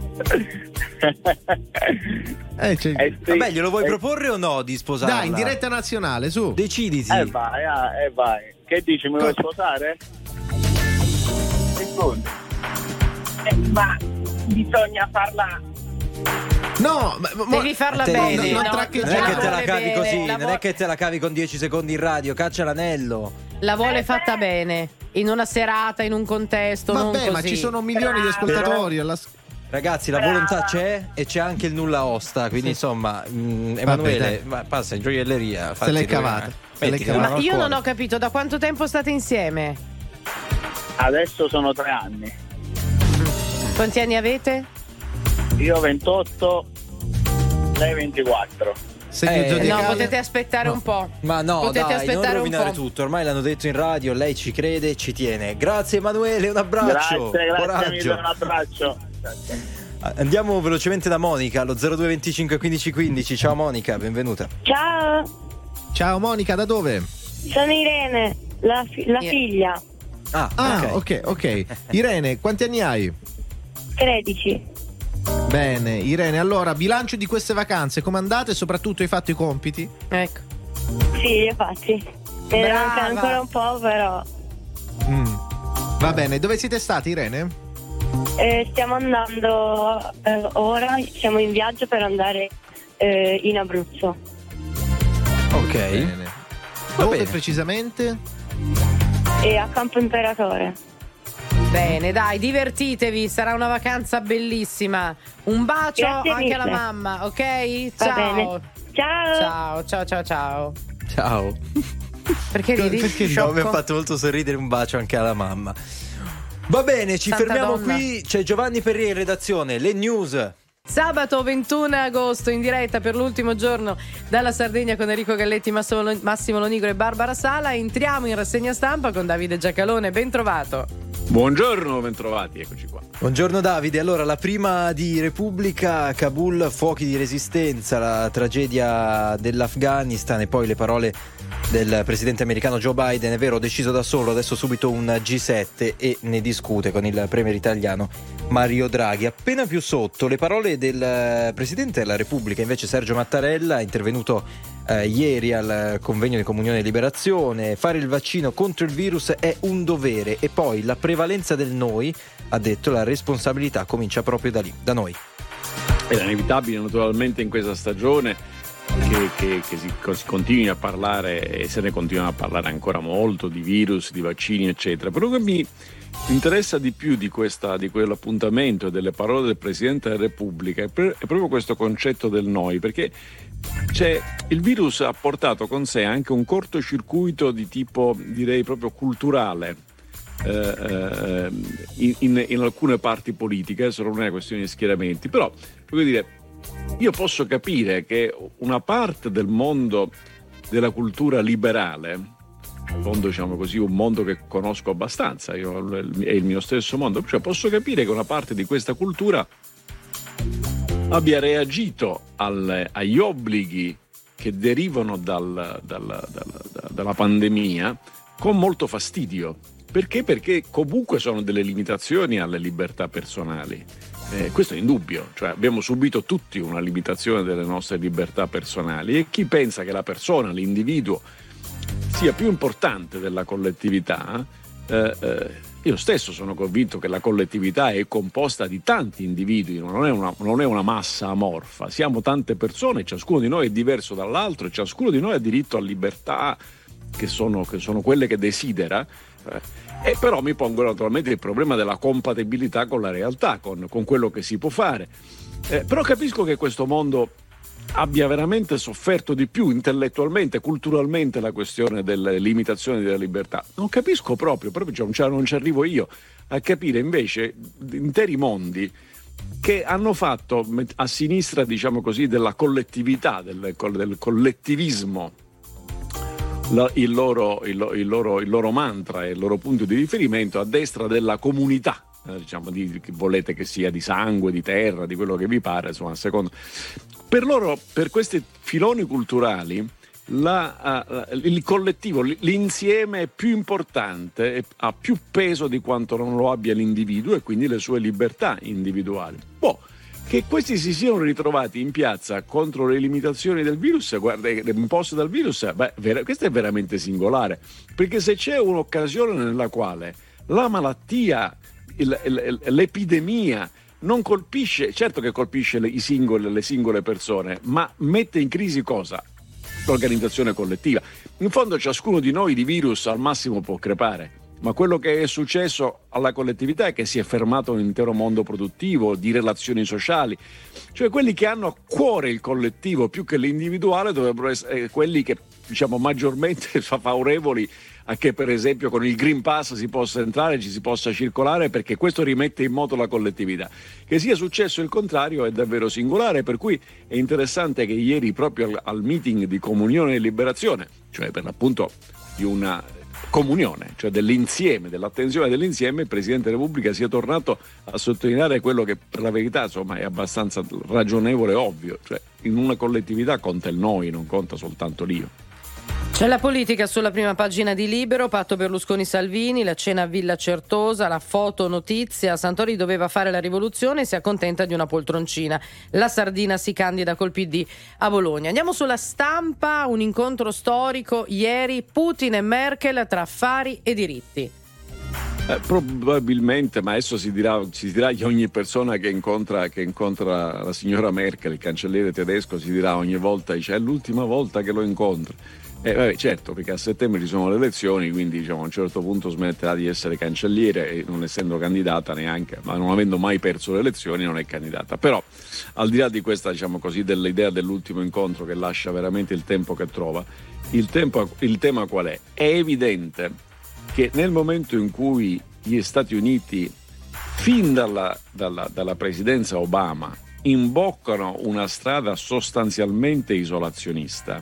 S2: Sì.
S1: Vabbè, glielo vuoi proporre o no di sposarla?
S2: Dai, in diretta nazionale, su.
S1: Deciditi.
S7: Vai. Che dici, mi vuoi sposare? Secondo.
S4: Ma bisogna farla.
S2: No,
S3: Devi farla bene.
S2: non
S3: no?
S2: traccheggiare.
S1: Non è che te la
S3: vuole
S1: cavi
S3: bene,
S1: così,
S3: la
S1: non è che te la cavi con 10 secondi in radio, caccia l'anello.
S3: La vuole fatta bene, in una serata, in un contesto, non
S2: Vabbè,
S3: così.
S2: ma ci sono milioni di ascoltatori.
S1: Ragazzi, la volontà c'è e c'è anche il nulla osta, quindi insomma, Emanuele, passa in gioielleria.
S2: Se l'hai cavata. Se l'hai cavata.
S3: Ma io non ho capito, da quanto tempo state insieme?
S7: Adesso sono 3 anni.
S3: Quanti anni avete?
S7: Io 28, lei 24.
S2: Segno
S3: No,
S2: zodiacale.
S3: potete aspettare un po'.
S1: Ma no,
S3: potete
S1: dai, non
S3: aspettare
S1: rovinare
S3: un po'.
S1: tutto, ormai l'hanno detto in radio, lei ci crede e ci tiene. Grazie Emanuele, un abbraccio.
S7: Grazie
S1: Coraggio.
S7: mille, un abbraccio.
S1: Andiamo velocemente da Monica allo 0225 15 15. Ciao Monica, benvenuta.
S8: Ciao,
S2: Ciao Monica, da dove?
S8: sono Irene, la figlia,
S2: Ah, ok. Irene, quanti anni hai?
S8: 13.
S2: Bene, Irene, allora, bilancio di queste vacanze, come andate e soprattutto hai fatto i compiti?
S3: Ecco.
S8: Sì, li ho fatti. Me ne
S3: Brava.
S8: manca ancora un po', però
S2: Va bene, dove siete stati, Irene?
S8: stiamo andando ora, siamo in viaggio per andare in Abruzzo.
S1: Ok.
S2: Bene.
S1: Va
S2: Dove
S1: bene.
S2: precisamente?
S8: E a Campo Imperatore.
S3: Bene, dai, divertitevi, sarà una vacanza bellissima. Un bacio
S8: Grazie
S3: anche
S8: mille.
S3: alla mamma, ok?
S8: Va
S3: Ciao.
S8: bene. Ciao.
S3: Ciao.
S1: Ciao.
S3: Perché ridi?
S1: Perché
S3: Sciocco?
S1: mi ha fatto molto sorridere, un bacio anche alla mamma. Va bene, ci
S3: Santa
S1: fermiamo
S3: donna.
S1: qui. C'è Giovanni Perrier in redazione, le news.
S3: Sabato 21 agosto in diretta per l'ultimo giorno dalla Sardegna con Enrico Galletti, Massimo Lonigro e Barbara Sala. Entriamo in rassegna stampa con Davide Giacalone, ben trovato.
S9: Buongiorno, bentrovati, eccoci qua.
S1: Buongiorno Davide, allora la prima di Repubblica, Kabul, fuochi di resistenza, la tragedia dell'Afghanistan e poi le parole del presidente americano Joe Biden. È vero, ho deciso da solo, adesso subito un G7 e ne discute con il premier italiano Mario Draghi. Appena più sotto le parole del presidente della Repubblica invece Sergio Mattarella, intervenuto ieri al convegno di Comunione e Liberazione. Fare il vaccino contro il virus è un dovere e poi la prevalenza del noi, ha detto, la responsabilità comincia proprio da lì, da noi.
S9: Era inevitabile naturalmente in questa stagione che si continui a parlare, e se ne continua a parlare ancora molto, di virus, di vaccini, eccetera. Però che mi interessa di più di quell'appuntamento e delle parole del Presidente della Repubblica è proprio questo concetto del noi, perché il virus ha portato con sé anche un cortocircuito di tipo, direi, proprio culturale in alcune parti politiche. Adesso non è questione di schieramenti, però voglio dire, io posso capire che una parte del mondo della cultura liberale, in fondo, diciamo così, un mondo che conosco abbastanza, è il mio stesso mondo, cioè posso capire che una parte di questa cultura abbia reagito agli obblighi che derivano dalla pandemia con molto fastidio. Perché? Perché comunque sono delle limitazioni alle libertà personali. Questo è indubbio, cioè abbiamo subito tutti una limitazione delle nostre libertà personali, e chi pensa che la persona, l'individuo, sia più importante della collettività, io stesso sono convinto che la collettività è composta di tanti individui, non è una massa amorfa, siamo tante persone, ciascuno di noi è diverso dall'altro e ciascuno di noi ha diritto a libertà che sono quelle che desidera. E però mi pongo naturalmente il problema della compatibilità con la realtà, con quello che si può fare. Però capisco che questo mondo abbia veramente sofferto di più intellettualmente, culturalmente, la questione delle limitazioni della libertà. Non capisco proprio non ci arrivo io a capire invece interi mondi che hanno fatto a sinistra, diciamo così, della collettività, del collettivismo, il loro mantra e il loro punto di riferimento, a destra della comunità, diciamo, che volete che sia di sangue, di terra, di quello che vi pare, insomma, secondo. Per questi filoni culturali il collettivo, l'insieme è più importante, ha più peso di quanto non lo abbia l'individuo e quindi le sue libertà individuali. Che questi si siano ritrovati in piazza contro le limitazioni del virus, guarda, imposte dal virus, questo è veramente singolare, perché se c'è un'occasione nella quale la malattia, l'epidemia non colpisce, certo che colpisce le singole persone, ma mette in crisi cosa? L'organizzazione collettiva. In fondo ciascuno di noi di virus al massimo può crepare, ma quello che è successo alla collettività è che si è fermato un intero mondo produttivo, di relazioni sociali. Cioè quelli che hanno a cuore il collettivo più che l'individuale dovrebbero essere quelli che, diciamo, maggiormente favorevoli a che, per esempio, con il Green Pass si possa entrare, ci si possa circolare, perché questo rimette in moto la collettività. Che sia successo il contrario è davvero singolare, per cui è interessante che ieri, proprio al meeting di Comunione e Liberazione, cioè per l'appunto di una comunione, cioè dell'insieme, dell'attenzione dell'insieme, il Presidente della Repubblica sia tornato a sottolineare quello che per la verità, insomma, è abbastanza ragionevole e ovvio, cioè in una collettività conta il noi, non conta soltanto l'io.
S3: C'è la politica sulla prima pagina di Libero, patto Berlusconi-Salvini, la cena a Villa Certosa, la foto notizia, Santori doveva fare la rivoluzione e si accontenta di una poltroncina, la Sardina si candida col PD a Bologna. Andiamo sulla Stampa, un incontro storico ieri, Putin e Merkel tra affari e diritti.
S9: Probabilmente, ma adesso si dirà che ogni persona che incontra la signora Merkel, il cancelliere tedesco, si dirà ogni volta, dice, è l'ultima volta che lo incontro. Certo, perché a settembre ci sono le elezioni, quindi, diciamo, a un certo punto smetterà di essere cancelliere e non essendo candidata neanche, ma non avendo mai perso le elezioni, non è candidata. Però al di là di questa, diciamo così, dell'idea dell'ultimo incontro che lascia veramente il tempo che trova, il tema qual è? È evidente che nel momento in cui gli Stati Uniti, fin dalla presidenza Obama, imboccano una strada sostanzialmente isolazionista,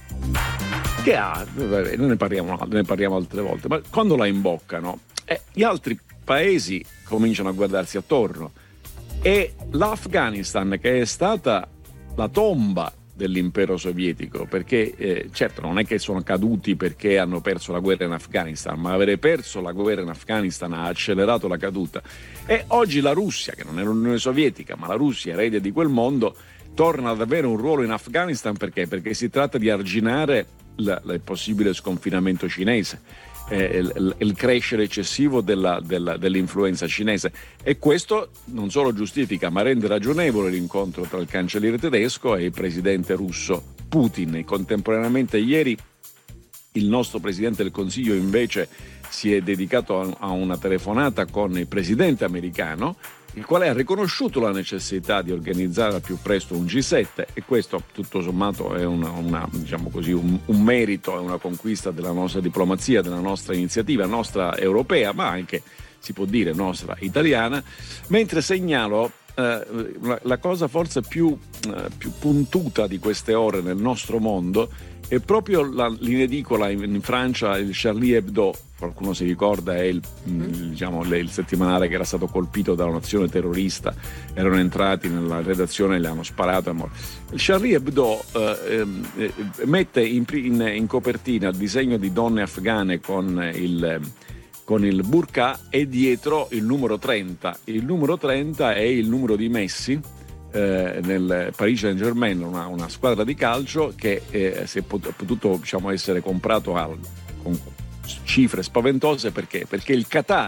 S9: che noi ne parliamo altre volte, ma quando la imboccano, gli altri paesi cominciano a guardarsi attorno, e l'Afghanistan, che è stata la tomba dell'impero sovietico, perché certo non è che sono caduti perché hanno perso la guerra in Afghanistan, ma avere perso la guerra in Afghanistan ha accelerato la caduta, e oggi la Russia, che non è l'Unione Sovietica ma la Russia, erede di quel mondo, torna ad avere un ruolo in Afghanistan. Perché si tratta di arginare il possibile sconfinamento cinese, il crescere eccessivo dell'influenza cinese, e questo non solo giustifica ma rende ragionevole l'incontro tra il cancelliere tedesco e il presidente russo Putin. Contemporaneamente ieri il nostro Presidente del Consiglio invece si è dedicato a una telefonata con il Presidente americano, il quale ha riconosciuto la necessità di organizzare al più presto un G7, e questo tutto sommato è diciamo così, un merito, è una conquista della nostra diplomazia, della nostra iniziativa, nostra europea, ma anche, si può dire, nostra italiana, mentre segnalo la cosa forse più puntuta di queste ore nel nostro mondo è proprio l'inedicola in Francia, il Charlie Hebdo. Qualcuno si ricorda, è il settimanale che era stato colpito da un'azione terrorista, erano entrati nella redazione e le hanno sparato. Il Charlie Hebdo mette in copertina il disegno di donne afghane con il burqa e dietro il numero 30. Il numero 30 è il numero di Messi nel Paris Saint-Germain, una squadra di calcio che si è potuto diciamo, essere comprato con cifre spaventose. Perché il Qatar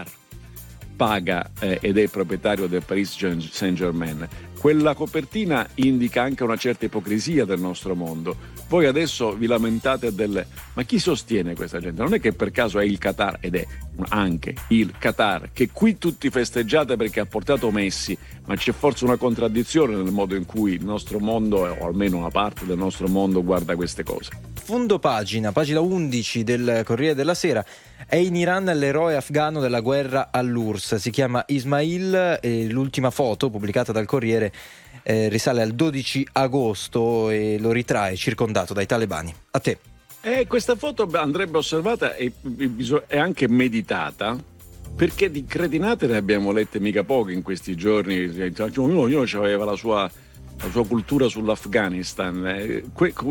S9: paga ed è proprietario del Paris Saint-Germain. Quella copertina indica anche una certa ipocrisia del nostro mondo. Voi adesso vi lamentate ma chi sostiene questa gente? Non è che per caso è il Qatar, ed è anche il Qatar, che qui tutti festeggiate perché ha portato Messi, ma c'è forse una contraddizione nel modo in cui il nostro mondo, o almeno una parte del nostro mondo, guarda queste cose.
S1: Fondo pagina 11 del Corriere della Sera. È in Iran l'eroe afghano della guerra all'URSS, si chiama Ismail, e l'ultima foto pubblicata dal Corriere risale al 12 agosto e lo ritrae circondato dai talebani. A te.
S9: Questa foto andrebbe osservata e anche meditata, perché di cretinate ne abbiamo lette mica poche in questi giorni. Ognuno aveva la sua cultura sull'Afghanistan,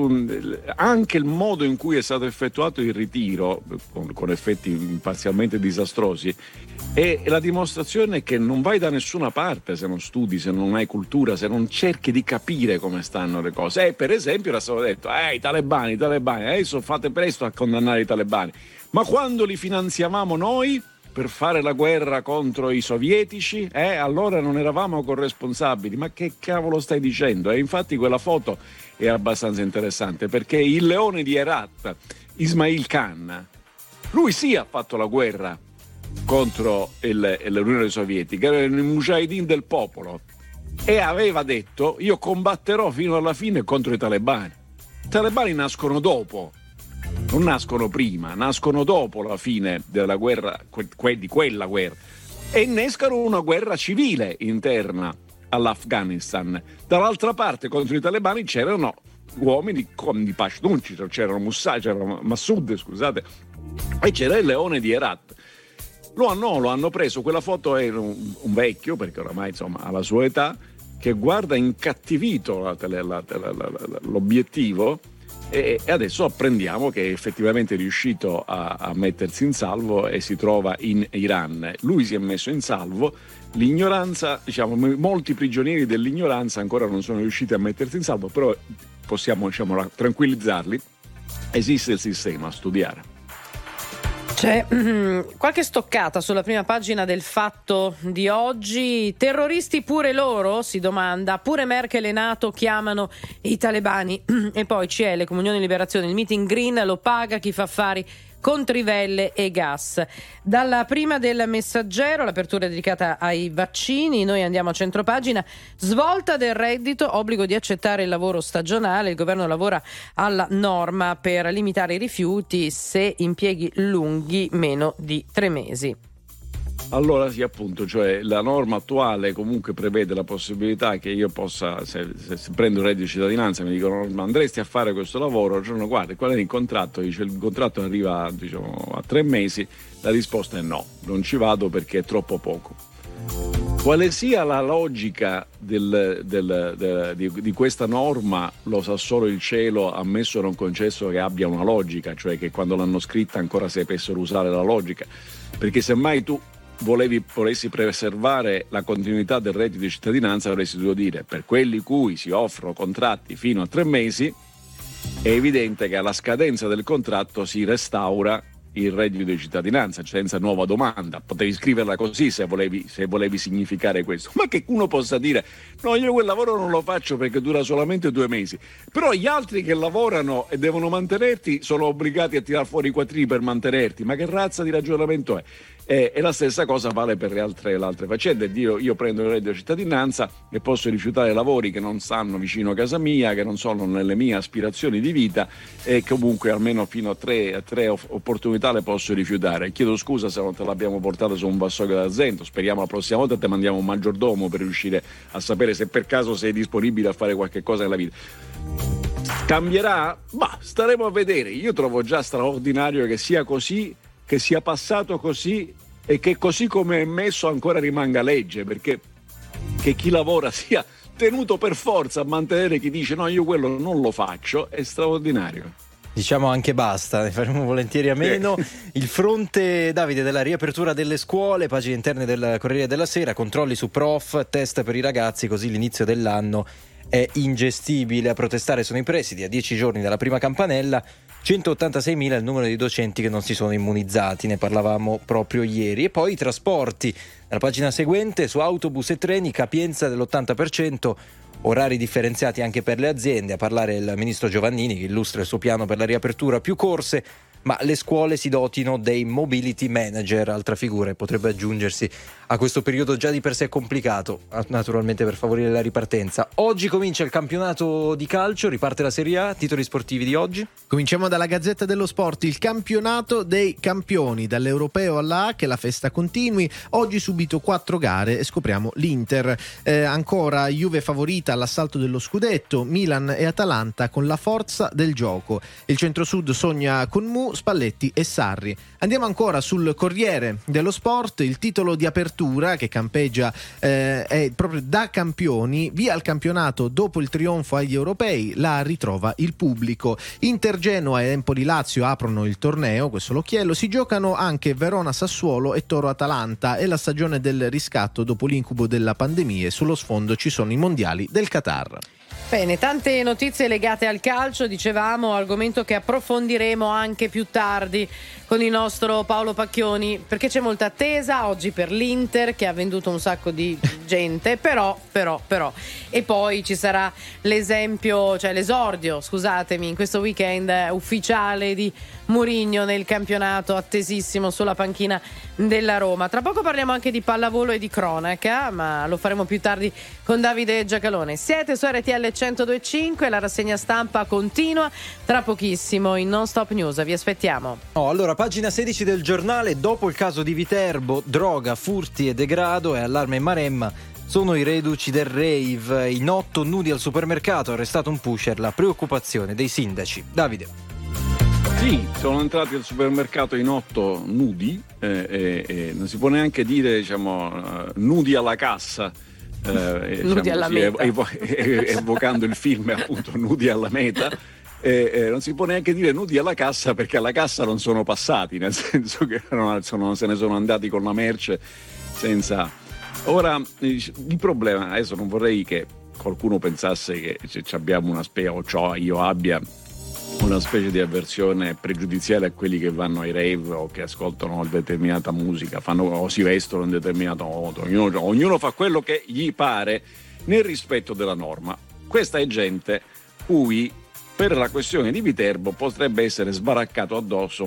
S9: anche il modo in cui è stato effettuato il ritiro, con effetti parzialmente disastrosi, è la dimostrazione che non vai da nessuna parte se non studi, se non hai cultura, se non cerchi di capire come stanno le cose. Per esempio era stato detto i talebani, adesso fate presto a condannare i talebani, ma quando li finanziavamo noi per fare la guerra contro i sovietici, allora non eravamo corresponsabili. Ma che cavolo stai dicendo? E infatti quella foto è abbastanza interessante, perché il leone di Herat, Ismail Khan, lui sì ha fatto la guerra contro l'Unione Sovietica, era il mujahideen del popolo, e aveva detto: io combatterò fino alla fine contro i talebani. I talebani nascono dopo, non nascono prima, nascono dopo la fine della guerra, di quella guerra, e innescano una guerra civile interna all'Afghanistan. Dall'altra parte contro i talebani c'erano uomini di Pashtun, c'era Massoud, scusate, e c'era il leone di Herat. Lo hanno preso, quella foto è un vecchio, perché oramai insomma ha la sua età, che guarda incattivito l'obiettivo, e adesso apprendiamo che è effettivamente riuscito a mettersi in salvo e si trova in Iran. Lui si è messo in salvo, l'ignoranza, diciamo, molti prigionieri dell'ignoranza ancora non sono riusciti a mettersi in salvo, però possiamo tranquillizzarli, esiste il sistema, a studiare.
S3: C'è qualche stoccata sulla prima pagina del Fatto di oggi. Terroristi pure loro? Si domanda. Pure Merkel e NATO chiamano i talebani. E poi CL, Comunione e Liberazione, il meeting green lo paga chi fa affari con trivelle e gas. Dalla prima del Messaggero, l'apertura è dedicata ai vaccini. Noi andiamo a centropagina. Svolta del reddito, obbligo di accettare il lavoro stagionale. Il governo lavora alla norma per limitare i rifiuti se impieghi lunghi, meno di 3 mesi.
S9: Allora sì, appunto, cioè la norma attuale comunque prevede la possibilità che io possa, se prendo il reddito di cittadinanza, mi dicono: ma andresti a fare questo lavoro? Cioè, guarda, qual è il contratto? Dice, il contratto arriva, diciamo, a 3 mesi. La risposta è no, non ci vado perché è troppo poco. Quale sia la logica di questa norma lo sa solo il cielo, ammesso non concesso che abbia una logica, cioè che quando l'hanno scritta ancora sapessero usare la logica, perché semmai tu volessi preservare la continuità del reddito di cittadinanza, avresti dovuto dire: per quelli cui si offrono contratti fino a 3 mesi, è evidente che alla scadenza del contratto si restaura il reddito di cittadinanza senza nuova domanda. Potevi scriverla così se volevi significare questo, ma che uno possa dire no, io quel lavoro non lo faccio perché dura solamente 2 mesi, però gli altri che lavorano e devono mantenerti sono obbligati a tirar fuori i quattrini per mantenerti. Ma che razza di ragionamento è? E la stessa cosa vale per le altre faccende. Io prendo il reddito di cittadinanza e posso rifiutare lavori che non stanno vicino a casa mia, che non sono nelle mie aspirazioni di vita, e comunque almeno fino a tre opportunità le posso rifiutare. Chiedo scusa se non te l'abbiamo portata su un vassoio d'argento, speriamo la prossima volta te mandiamo un maggiordomo per riuscire a sapere se per caso sei disponibile a fare qualche cosa nella vita. Cambierà? Bah, staremo a vedere. Io trovo già straordinario che sia così, che sia passato così e che così come è messo ancora rimanga legge, perché che chi lavora sia tenuto per forza a mantenere chi dice no, io quello non lo faccio, è straordinario.
S1: Diciamo anche basta, ne faremo volentieri a meno. Il fronte, Davide, della riapertura delle scuole, pagine interne del Corriere della Sera, controlli su prof, test per i ragazzi, così l'inizio dell'anno è ingestibile. A protestare sono i presidi, a 10 giorni dalla prima campanella. 186.000 il numero di docenti che non si sono immunizzati, ne parlavamo proprio ieri. E poi i trasporti, nella pagina seguente, su autobus e treni, capienza dell'80%, orari differenziati anche per le aziende. A parlare il ministro Giovannini, che illustra il suo piano per la riapertura: più corse, ma le scuole si dotino dei mobility manager, altra figura che potrebbe aggiungersi a questo periodo già di per sé complicato, naturalmente per favorire la ripartenza. Oggi comincia il campionato di calcio, riparte la Serie A, titoli sportivi di oggi.
S2: Cominciamo dalla Gazzetta dello Sport, il campionato dei campioni, dall'Europeo alla A, che la festa continui. Oggi subito 4 gare e scopriamo l'Inter. Ancora Juve favorita all'assalto dello scudetto, Milan e Atalanta con la forza del gioco. Il centro-sud sogna con Mu, Spalletti e Sarri. Andiamo ancora sul Corriere dello Sport, il titolo di apertura che campeggia è proprio da campioni, via al campionato dopo il trionfo agli europei, la ritrova il pubblico. Inter Genoa e Empoli Lazio aprono il torneo, questo l'occhiello, si giocano anche Verona Sassuolo e Toro Atalanta, e la stagione del riscatto dopo l'incubo della pandemia, e sullo sfondo ci sono i mondiali del Qatar.
S3: Bene, tante notizie legate al calcio, dicevamo, argomento che approfondiremo anche più tardi con il nostro Paolo Pacchioni, perché c'è molta attesa oggi per l'Inter, che ha venduto un sacco di gente, però e poi ci sarà l'esordio, scusatemi, in questo weekend ufficiale di Mourinho nel campionato, attesissimo sulla panchina della Roma. Tra poco parliamo anche di pallavolo e di cronaca, ma lo faremo più tardi con Davide Giacalone. Siete su RTL 102.5, la rassegna stampa continua tra pochissimo in Non Stop News, vi aspettiamo.
S1: Allora, pagina 16 del giornale, dopo il caso di Viterbo, droga, furti e degrado e allarme in Maremma, sono i reduci del rave, in 8 nudi al supermercato, arrestato un pusher, la preoccupazione dei sindaci. Davide.
S9: Sì, sono entrati al supermercato in 8 nudi, non si può neanche dire, nudi alla cassa.
S3: Nudi alla meta.
S9: Evocando il film, appunto, Nudi alla meta. Non si può neanche dire nudi alla cassa, perché alla cassa non sono passati, nel senso che se ne sono andati con la merce senza. Ora, il problema, adesso non vorrei che qualcuno pensasse che abbiamo una specie, o io abbia una specie di avversione pregiudiziale a quelli che vanno ai rave o che ascoltano determinata musica, o si vestono in determinato modo. Ognuno fa quello che gli pare nel rispetto della norma. Questa è gente cui, per la questione di Viterbo, potrebbe essere sbaraccato addosso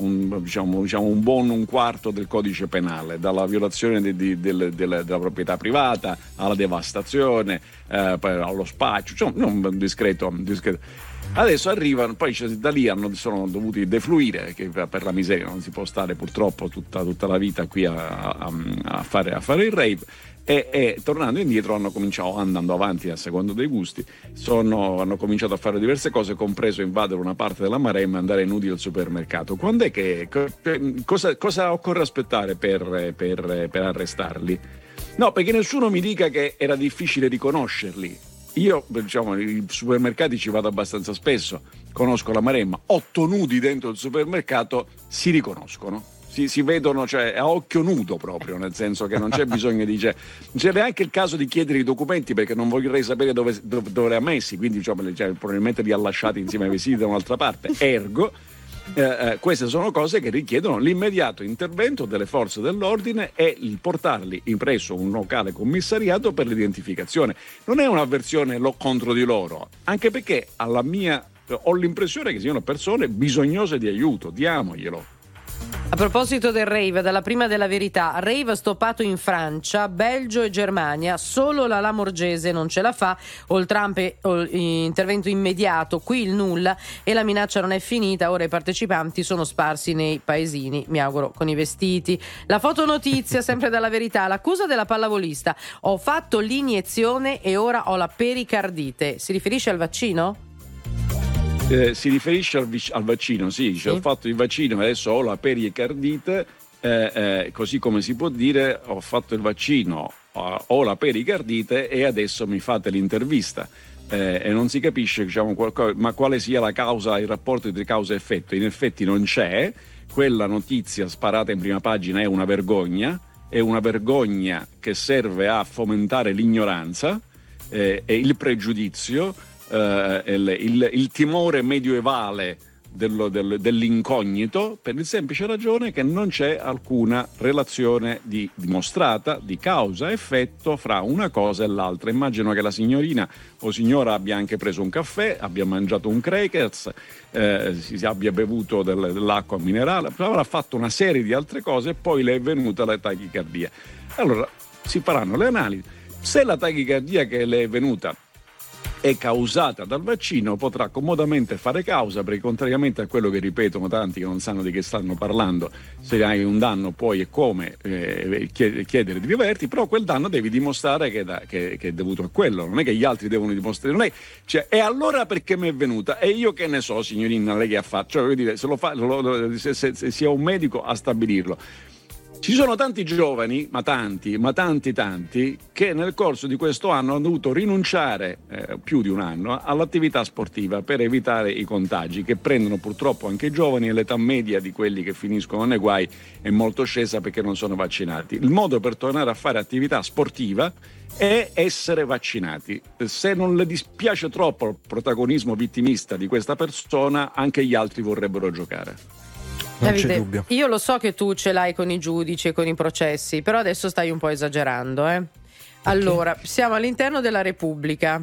S9: un quarto del codice penale, dalla violazione della proprietà privata alla devastazione, allo spaccio, un discreto. Adesso arrivano, poi da lì sono dovuti defluire, che per la miseria non si può stare purtroppo tutta la vita qui a fare il rave. E tornando indietro andando avanti a secondo dei gusti, hanno cominciato a fare diverse cose, compreso invadere una parte della Maremma e andare nudi al supermercato. Quando è che cosa occorre aspettare per arrestarli? No, perché nessuno mi dica che era difficile riconoscerli. Io, i supermercati ci vado abbastanza spesso, conosco la Maremma, 8 nudi dentro il supermercato si riconoscono. Si vedono, a occhio nudo proprio, nel senso che non c'è bisogno di. C'è neanche il caso di chiedere i documenti, perché non vorrei sapere dove li ha messi, quindi probabilmente li ha lasciati insieme ai vestiti da un'altra parte. Ergo, Queste sono cose che richiedono l'immediato intervento delle forze dell'ordine e il portarli presso un locale commissariato per l'identificazione. Non è un'avversione contro di loro, anche perché ho l'impressione che siano persone bisognose di aiuto, diamoglielo.
S3: A proposito del rave, dalla prima della Verità, rave stoppato in Francia, Belgio e Germania, solo la Lamorgese non ce la fa, o il Trump intervento immediato, qui il nulla e la minaccia non è finita, ora i partecipanti sono sparsi nei paesini, mi auguro con i vestiti. La fotonotizia, sempre dalla Verità, l'accusa della pallavolista, ho fatto l'iniezione e ora ho la pericardite, si riferisce al vaccino?
S9: Si riferisce al vaccino, sì. Ho fatto il vaccino e adesso ho la pericardite, così come si può dire ho fatto il vaccino, ho la pericardite e adesso mi fate l'intervista. E non si capisce, diciamo, ma quale sia la causa, il rapporto di causa e effetto. In effetti non c'è, quella notizia sparata in prima pagina è una vergogna che serve a fomentare l'ignoranza e il pregiudizio. Il timore medioevale dell'incognito, per il semplice ragione che non c'è alcuna relazione dimostrata di causa-effetto fra una cosa e l'altra. Immagino che la signorina o signora abbia anche preso un caffè, abbia mangiato un crackers, si abbia bevuto dell'acqua minerale, avrà fatto una serie di altre cose e poi le è venuta la tachicardia. Allora si faranno le analisi. Se la tachicardia che le è venuta è causata dal vaccino, potrà comodamente fare causa, perché contrariamente a quello che ripetono tanti che non sanno di che stanno parlando, se hai un danno puoi e come chiedere di riverti, però quel danno devi dimostrare che è dovuto a quello, non è che gli altri devono dimostrare, non è, cioè, e allora perché mi è venuta? E io che ne so, signorina, lei che ha fatto? Cioè, voglio dire, se lo fa, se sia un medico a stabilirlo. Ci sono tanti giovani, ma tanti, che nel corso di questo anno hanno dovuto rinunciare, più di un anno, all'attività sportiva per evitare i contagi, che prendono purtroppo anche i giovani, e l'età media di quelli che finiscono nei guai è molto scesa perché non sono vaccinati. Il modo per tornare a fare attività sportiva è essere vaccinati. Se non le dispiace troppo il protagonismo vittimista di questa persona, anche gli altri vorrebbero giocare.
S1: Non
S3: Davide,
S1: c'è dubbio.
S3: Io lo so che tu ce l'hai con i giudici e con i processi, però adesso stai un po' esagerando, Allora, siamo all'interno della Repubblica.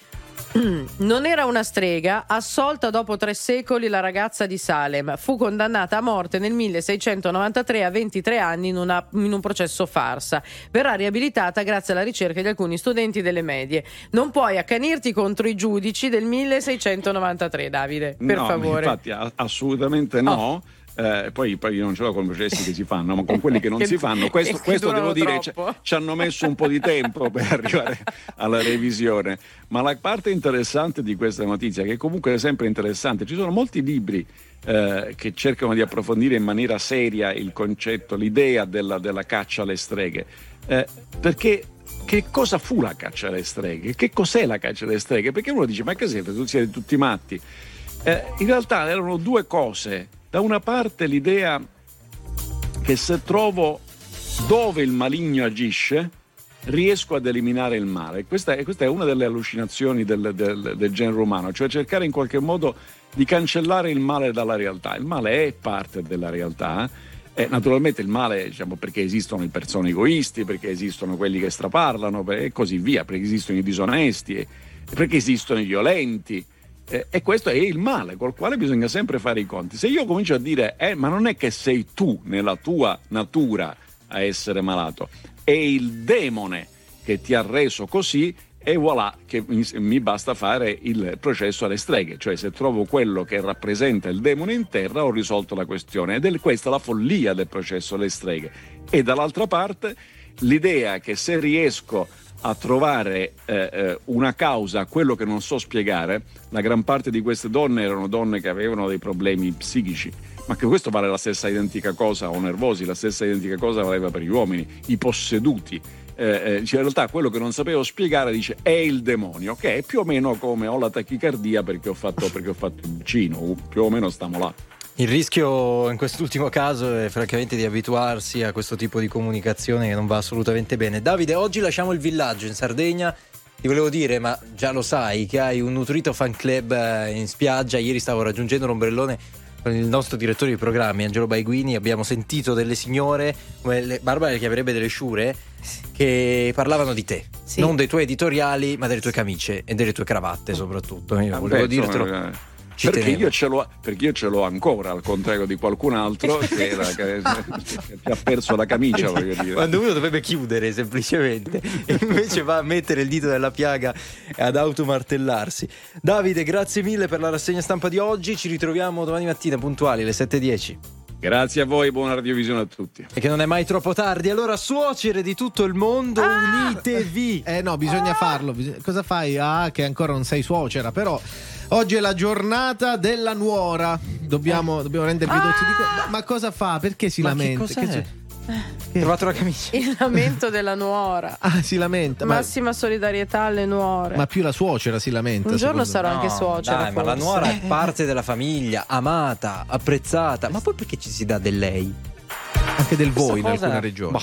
S3: Non era una strega, assolta dopo 3 secoli la ragazza di Salem. Fu condannata a morte nel 1693 a 23 anni in un processo farsa. Verrà riabilitata grazie alla ricerca di alcuni studenti delle medie. Non puoi accanirti contro i giudici del 1693, Davide, per favore.
S9: Infatti, assolutamente no.
S3: Oh.
S9: Poi io non ce l'ho con i processi che si fanno, ma con quelli che non si fanno. Questo devo dire, ci hanno messo un po' di tempo per arrivare alla revisione. Ma la parte interessante di questa notizia, che comunque è sempre interessante, ci sono molti libri che cercano di approfondire in maniera seria il concetto, l'idea della caccia alle streghe, perché che cosa fu la caccia alle streghe? Che cos'è la caccia alle streghe? Perché uno dice, ma che siete tutti matti? In realtà erano due cose. Da una parte l'idea che se trovo dove il maligno agisce riesco ad eliminare il male. Questa è una delle allucinazioni del genere umano, cioè cercare in qualche modo di cancellare il male dalla realtà. Il male è parte della realtà, naturalmente il male, diciamo, perché esistono le persone egoisti, perché esistono quelli che straparlano e così via, perché esistono i disonesti, perché esistono i violenti. E questo è il male col quale bisogna sempre fare i conti. Se io comincio a dire ma non è che sei tu nella tua natura a essere malato, è il demone che ti ha reso così, e voilà che mi basta fare il processo alle streghe, cioè se trovo quello che rappresenta il demone in terra ho risolto la questione, ed è questa la follia del processo alle streghe. E dall'altra parte l'idea che se riesco a trovare una causa a quello che non so spiegare, la gran parte di queste donne erano donne che avevano dei problemi psichici, ma che questo vale la stessa identica cosa, o nervosi, la stessa identica cosa valeva per gli uomini, i posseduti. In realtà quello che non sapevo spiegare, dice, è il demonio, che è più o meno come ho la tachicardia perché ho fatto il vaccino, più o meno stiamo là.
S1: Il rischio in quest'ultimo caso è francamente di abituarsi a questo tipo di comunicazione che non va assolutamente bene. Davide, oggi lasciamo il villaggio in Sardegna. Ti volevo dire, ma già lo sai, che hai un nutrito fan club in spiaggia. Ieri stavo raggiungendo l'ombrellone con il nostro direttore di programmi Angelo Baiguini abbiamo sentito delle signore, come Barbara le chiamerebbe delle sciure, che parlavano di te, non dei tuoi editoriali ma delle tue camicie e delle tue cravatte soprattutto. Io volevo dirtelo.
S9: Perché io ce l'ho ancora, al contrario di qualcun altro che ha perso la camicia, voglio dire.
S1: Quando uno dovrebbe chiudere semplicemente e invece va a mettere il dito nella piaga e ad automartellarsi. Davide, grazie mille per la rassegna stampa di oggi, ci ritroviamo domani mattina puntuali alle 7:10.
S9: Grazie a voi, buona radiovisione a tutti.
S1: E che non è mai troppo tardi. Allora, suocere di tutto il mondo, unitevi.
S2: No, bisogna farlo. Cosa fai? Che ancora non sei suocera, però oggi è la giornata della nuora. Dobbiamo rendervi dotti di ma cosa fa? Perché si lamenta?
S1: Hai trovato la camicia?
S3: Il lamento della nuora.
S2: Si lamenta.
S3: Massima solidarietà alle nuore.
S2: Ma più la suocera si lamenta.
S3: Un giorno sarò anche suocera.
S1: Dai, ma la nuora è parte della famiglia, amata, apprezzata. Ma poi perché ci si dà del lei?
S2: Anche del voi in alcune regioni.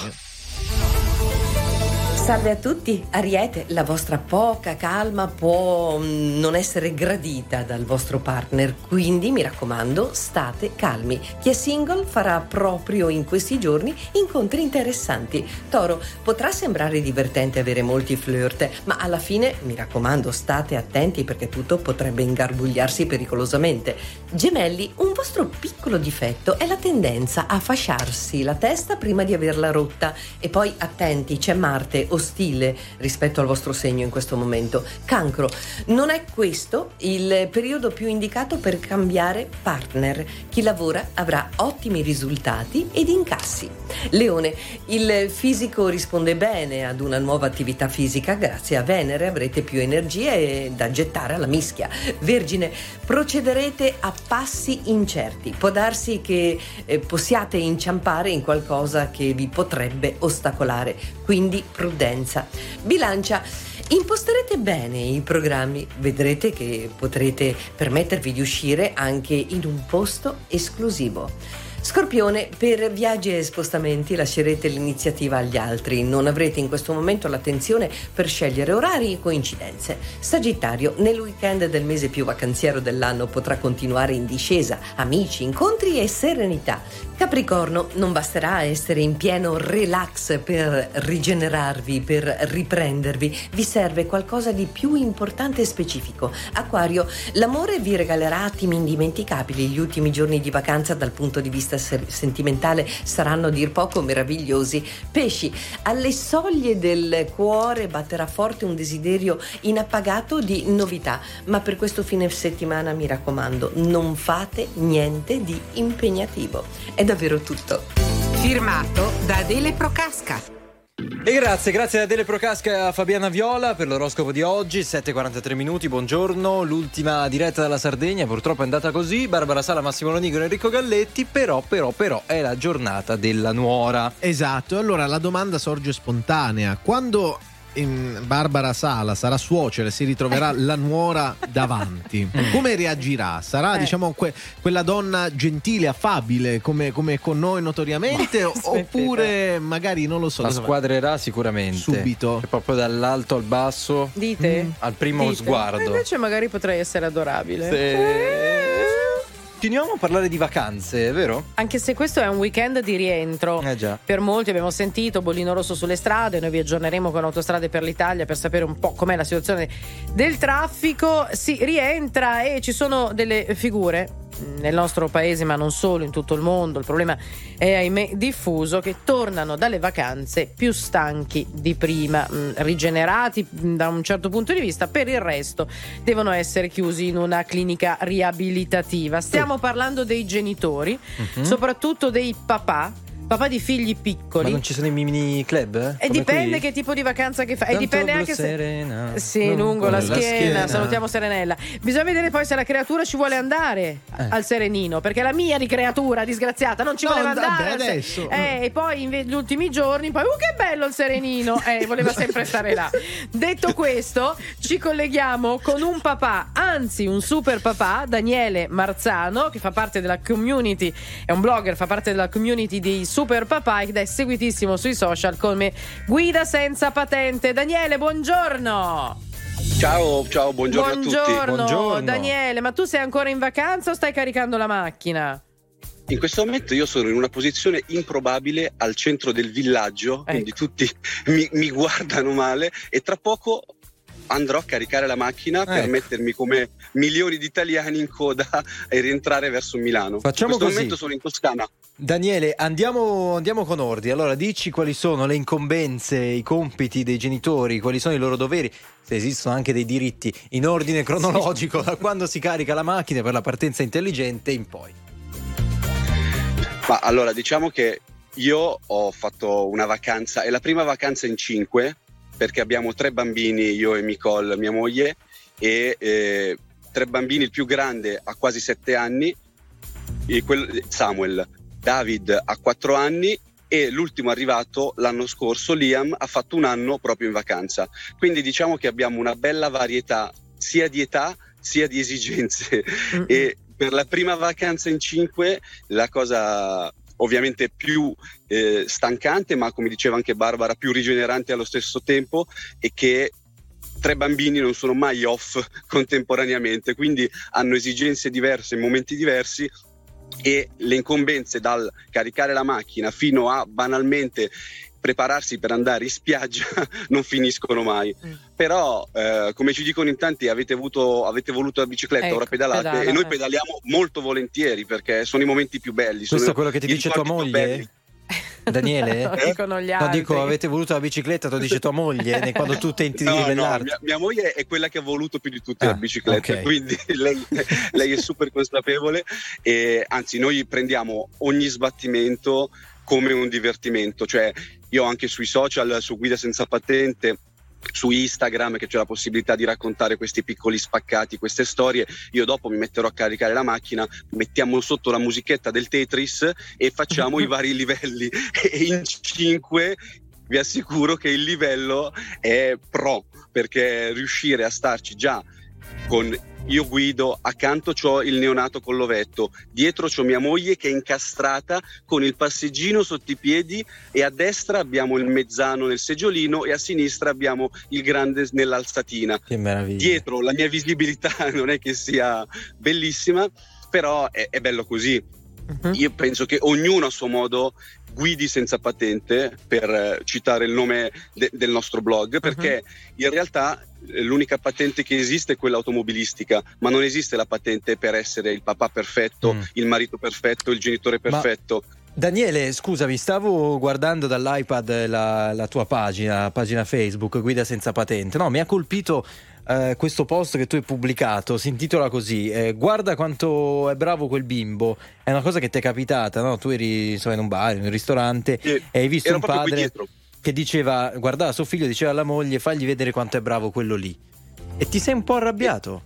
S10: Salve a tutti, Ariete, la vostra poca calma può non essere gradita dal vostro partner, quindi mi raccomando, state calmi. Chi è single farà proprio in questi giorni incontri interessanti. Toro, potrà sembrare divertente avere molti flirt, ma alla fine, mi raccomando, state attenti perché tutto potrebbe ingarbugliarsi pericolosamente. Gemelli, un vostro piccolo difetto è la tendenza a fasciarsi la testa prima di averla rotta. E poi attenti, c'è Marte ostile rispetto al vostro segno in questo momento. Cancro, non è questo il periodo più indicato per cambiare partner. Chi lavora avrà ottimi risultati ed incassi. Leone, il fisico risponde bene ad una nuova attività fisica, grazie a Venere avrete più energie da gettare alla mischia. Vergine, procederete a passi incerti, può darsi che possiate inciampare in qualcosa che vi potrebbe ostacolare, quindi prudenza. Bilancia, imposterete bene i programmi, vedrete che potrete permettervi di uscire anche in un posto esclusivo. Scorpione, per viaggi e spostamenti lascerete l'iniziativa agli altri, non avrete in questo momento l'attenzione per scegliere orari e coincidenze. Sagittario, nel weekend del mese più vacanziero dell'anno potrà continuare in discesa, amici, incontri e serenità. Capricorno, non basterà essere in pieno relax per rigenerarvi, per riprendervi, vi serve qualcosa di più importante e specifico. Acquario, l'amore vi regalerà attimi indimenticabili, gli ultimi giorni di vacanza dal punto di vista sentimentale saranno a dir poco meravigliosi. Pesci, alle soglie del cuore batterà forte un desiderio inappagato di novità, ma per questo fine settimana mi raccomando, non fate niente di impegnativo. È davvero tutto.
S11: Firmato da Adele Procasca.
S1: E grazie ad Adele Procasca e a Fabiana Viola per l'oroscopo di oggi, 7:43 minuti, buongiorno, l'ultima diretta dalla Sardegna purtroppo è andata così, Barbara Sala, Massimo Lonigro e Enrico Galletti, però è la giornata della nuora.
S2: Esatto, allora la domanda sorge spontanea, quando Barbara Sala sarà suocera e si ritroverà la nuora davanti, come reagirà? Sarà diciamo quella donna gentile, affabile come con noi notoriamente, oppure magari non lo so,
S1: la squadrerà sicuramente
S2: subito,
S1: proprio dall'alto al basso,
S3: dite?
S1: Al primo sguardo.
S3: Invece magari potrei essere adorabile.
S1: Continuiamo a parlare di vacanze, vero?
S3: Anche se questo è un weekend di rientro.
S1: Già.
S3: Per molti abbiamo sentito bollino rosso sulle strade, noi vi aggiorneremo con Autostrade per l'Italia per sapere un po' com'è la situazione del traffico. Si rientra e ci sono delle figure nel nostro paese, ma non solo, in tutto il mondo, il problema è ahimè diffuso, che tornano dalle vacanze più stanchi di prima, rigenerati da un certo punto di vista, per il resto devono essere chiusi in una clinica riabilitativa. Stiamo parlando dei genitori, soprattutto dei papà di figli piccoli.
S1: Ma non ci sono i mini club?
S3: E dipende che tipo di vacanza che fa. E dipende anche
S1: Serena,
S3: se lungo la schiena. Salutiamo Serenella. Bisogna vedere poi se la creatura ci vuole andare al Serenino, perché la mia di creatura disgraziata non ci voleva andare
S2: adesso.
S3: E poi gli ultimi giorni poi che bello il Serenino, voleva sempre stare là. Detto questo, ci colleghiamo con un papà, anzi un super papà, Daniele Marzano, che fa parte della community, è un blogger, fa parte della community dei super papà ed è seguitissimo sui social come Guida Senza Patente. Daniele, buongiorno.
S12: Ciao, buongiorno a tutti.
S3: Buongiorno Daniele, ma tu sei ancora in vacanza o stai caricando la macchina?
S12: In questo momento io sono in una posizione improbabile al centro del villaggio, quindi tutti mi guardano male e tra poco andrò a caricare la macchina per mettermi come milioni di italiani in coda e rientrare verso Milano.
S1: Facciamo
S12: in questo
S1: così.
S12: momento sono in Toscana.
S1: Daniele, andiamo con ordine. Allora, dici quali sono le incombenze, i compiti dei genitori, quali sono i loro doveri, se esistono anche dei diritti, in ordine cronologico, da quando si carica la macchina per la partenza intelligente in poi.
S12: Ma allora, diciamo che io ho fatto una vacanza, è la prima vacanza in 5, perché abbiamo 3 bambini, io e Nicole, mia moglie, e 3 bambini, il più grande ha quasi 7 anni, Samuel, David ha 4 anni e l'ultimo arrivato l'anno scorso, Liam, ha fatto 1 anno proprio in vacanza. Quindi diciamo che abbiamo una bella varietà sia di età sia di esigenze. E per la prima vacanza in 5 la cosa ovviamente più stancante, ma come diceva anche Barbara, più rigenerante allo stesso tempo, è che 3 bambini non sono mai off contemporaneamente, quindi hanno esigenze diverse in momenti diversi e le incombenze dal caricare la macchina fino a banalmente prepararsi per andare in spiaggia non finiscono mai. Però come ci dicono in tanti, avete voluto la bicicletta, ora pedalate, e noi pedaliamo molto volentieri perché sono i momenti più belli.
S1: Questo è quello che ti dice tua moglie? Daniele?
S3: Dicono gli altri.
S1: No, dico, avete voluto la bicicletta, te lo dice tua moglie quando tu tenti di ribellarti.
S12: Mia moglie è quella che ha voluto più di tutte la bicicletta, quindi lei è super consapevole, e anzi noi prendiamo ogni sbattimento come un divertimento. Cioè io anche sui social, su Guida Senza Patente, su Instagram, che c'è la possibilità di raccontare questi piccoli spaccati, queste storie, io dopo mi metterò a caricare la macchina, mettiamo sotto la musichetta del Tetris e facciamo i vari livelli, e in 5 vi assicuro che il livello è pro, perché riuscire a starci già con io guido, accanto c'ho il neonato con l'ovetto, dietro c'ho mia moglie che è incastrata con il passeggino sotto i piedi, e a destra abbiamo il mezzano nel seggiolino e a sinistra abbiamo il grande nell'alzatina.
S1: Che meraviglia.
S12: Dietro la mia visibilità non è che sia bellissima, però è bello così. Io penso che ognuno a suo modo guidi senza patente, per citare il nome del nostro blog, perché in realtà l'unica patente che esiste è quella automobilistica, ma non esiste la patente per essere il papà perfetto, il marito perfetto, il genitore perfetto.
S1: Daniele, scusami, stavo guardando dall'iPad la tua pagina Facebook, Guida Senza Patente. No, mi ha colpito questo post che tu hai pubblicato, si intitola così: guarda quanto è bravo quel bimbo. È una cosa che ti è capitata, no? Tu eri in un bar, in un ristorante, e hai visto un padre che diceva, guardava suo figlio, diceva alla moglie: fagli vedere quanto è bravo quello lì. E ti sei un po' arrabbiato?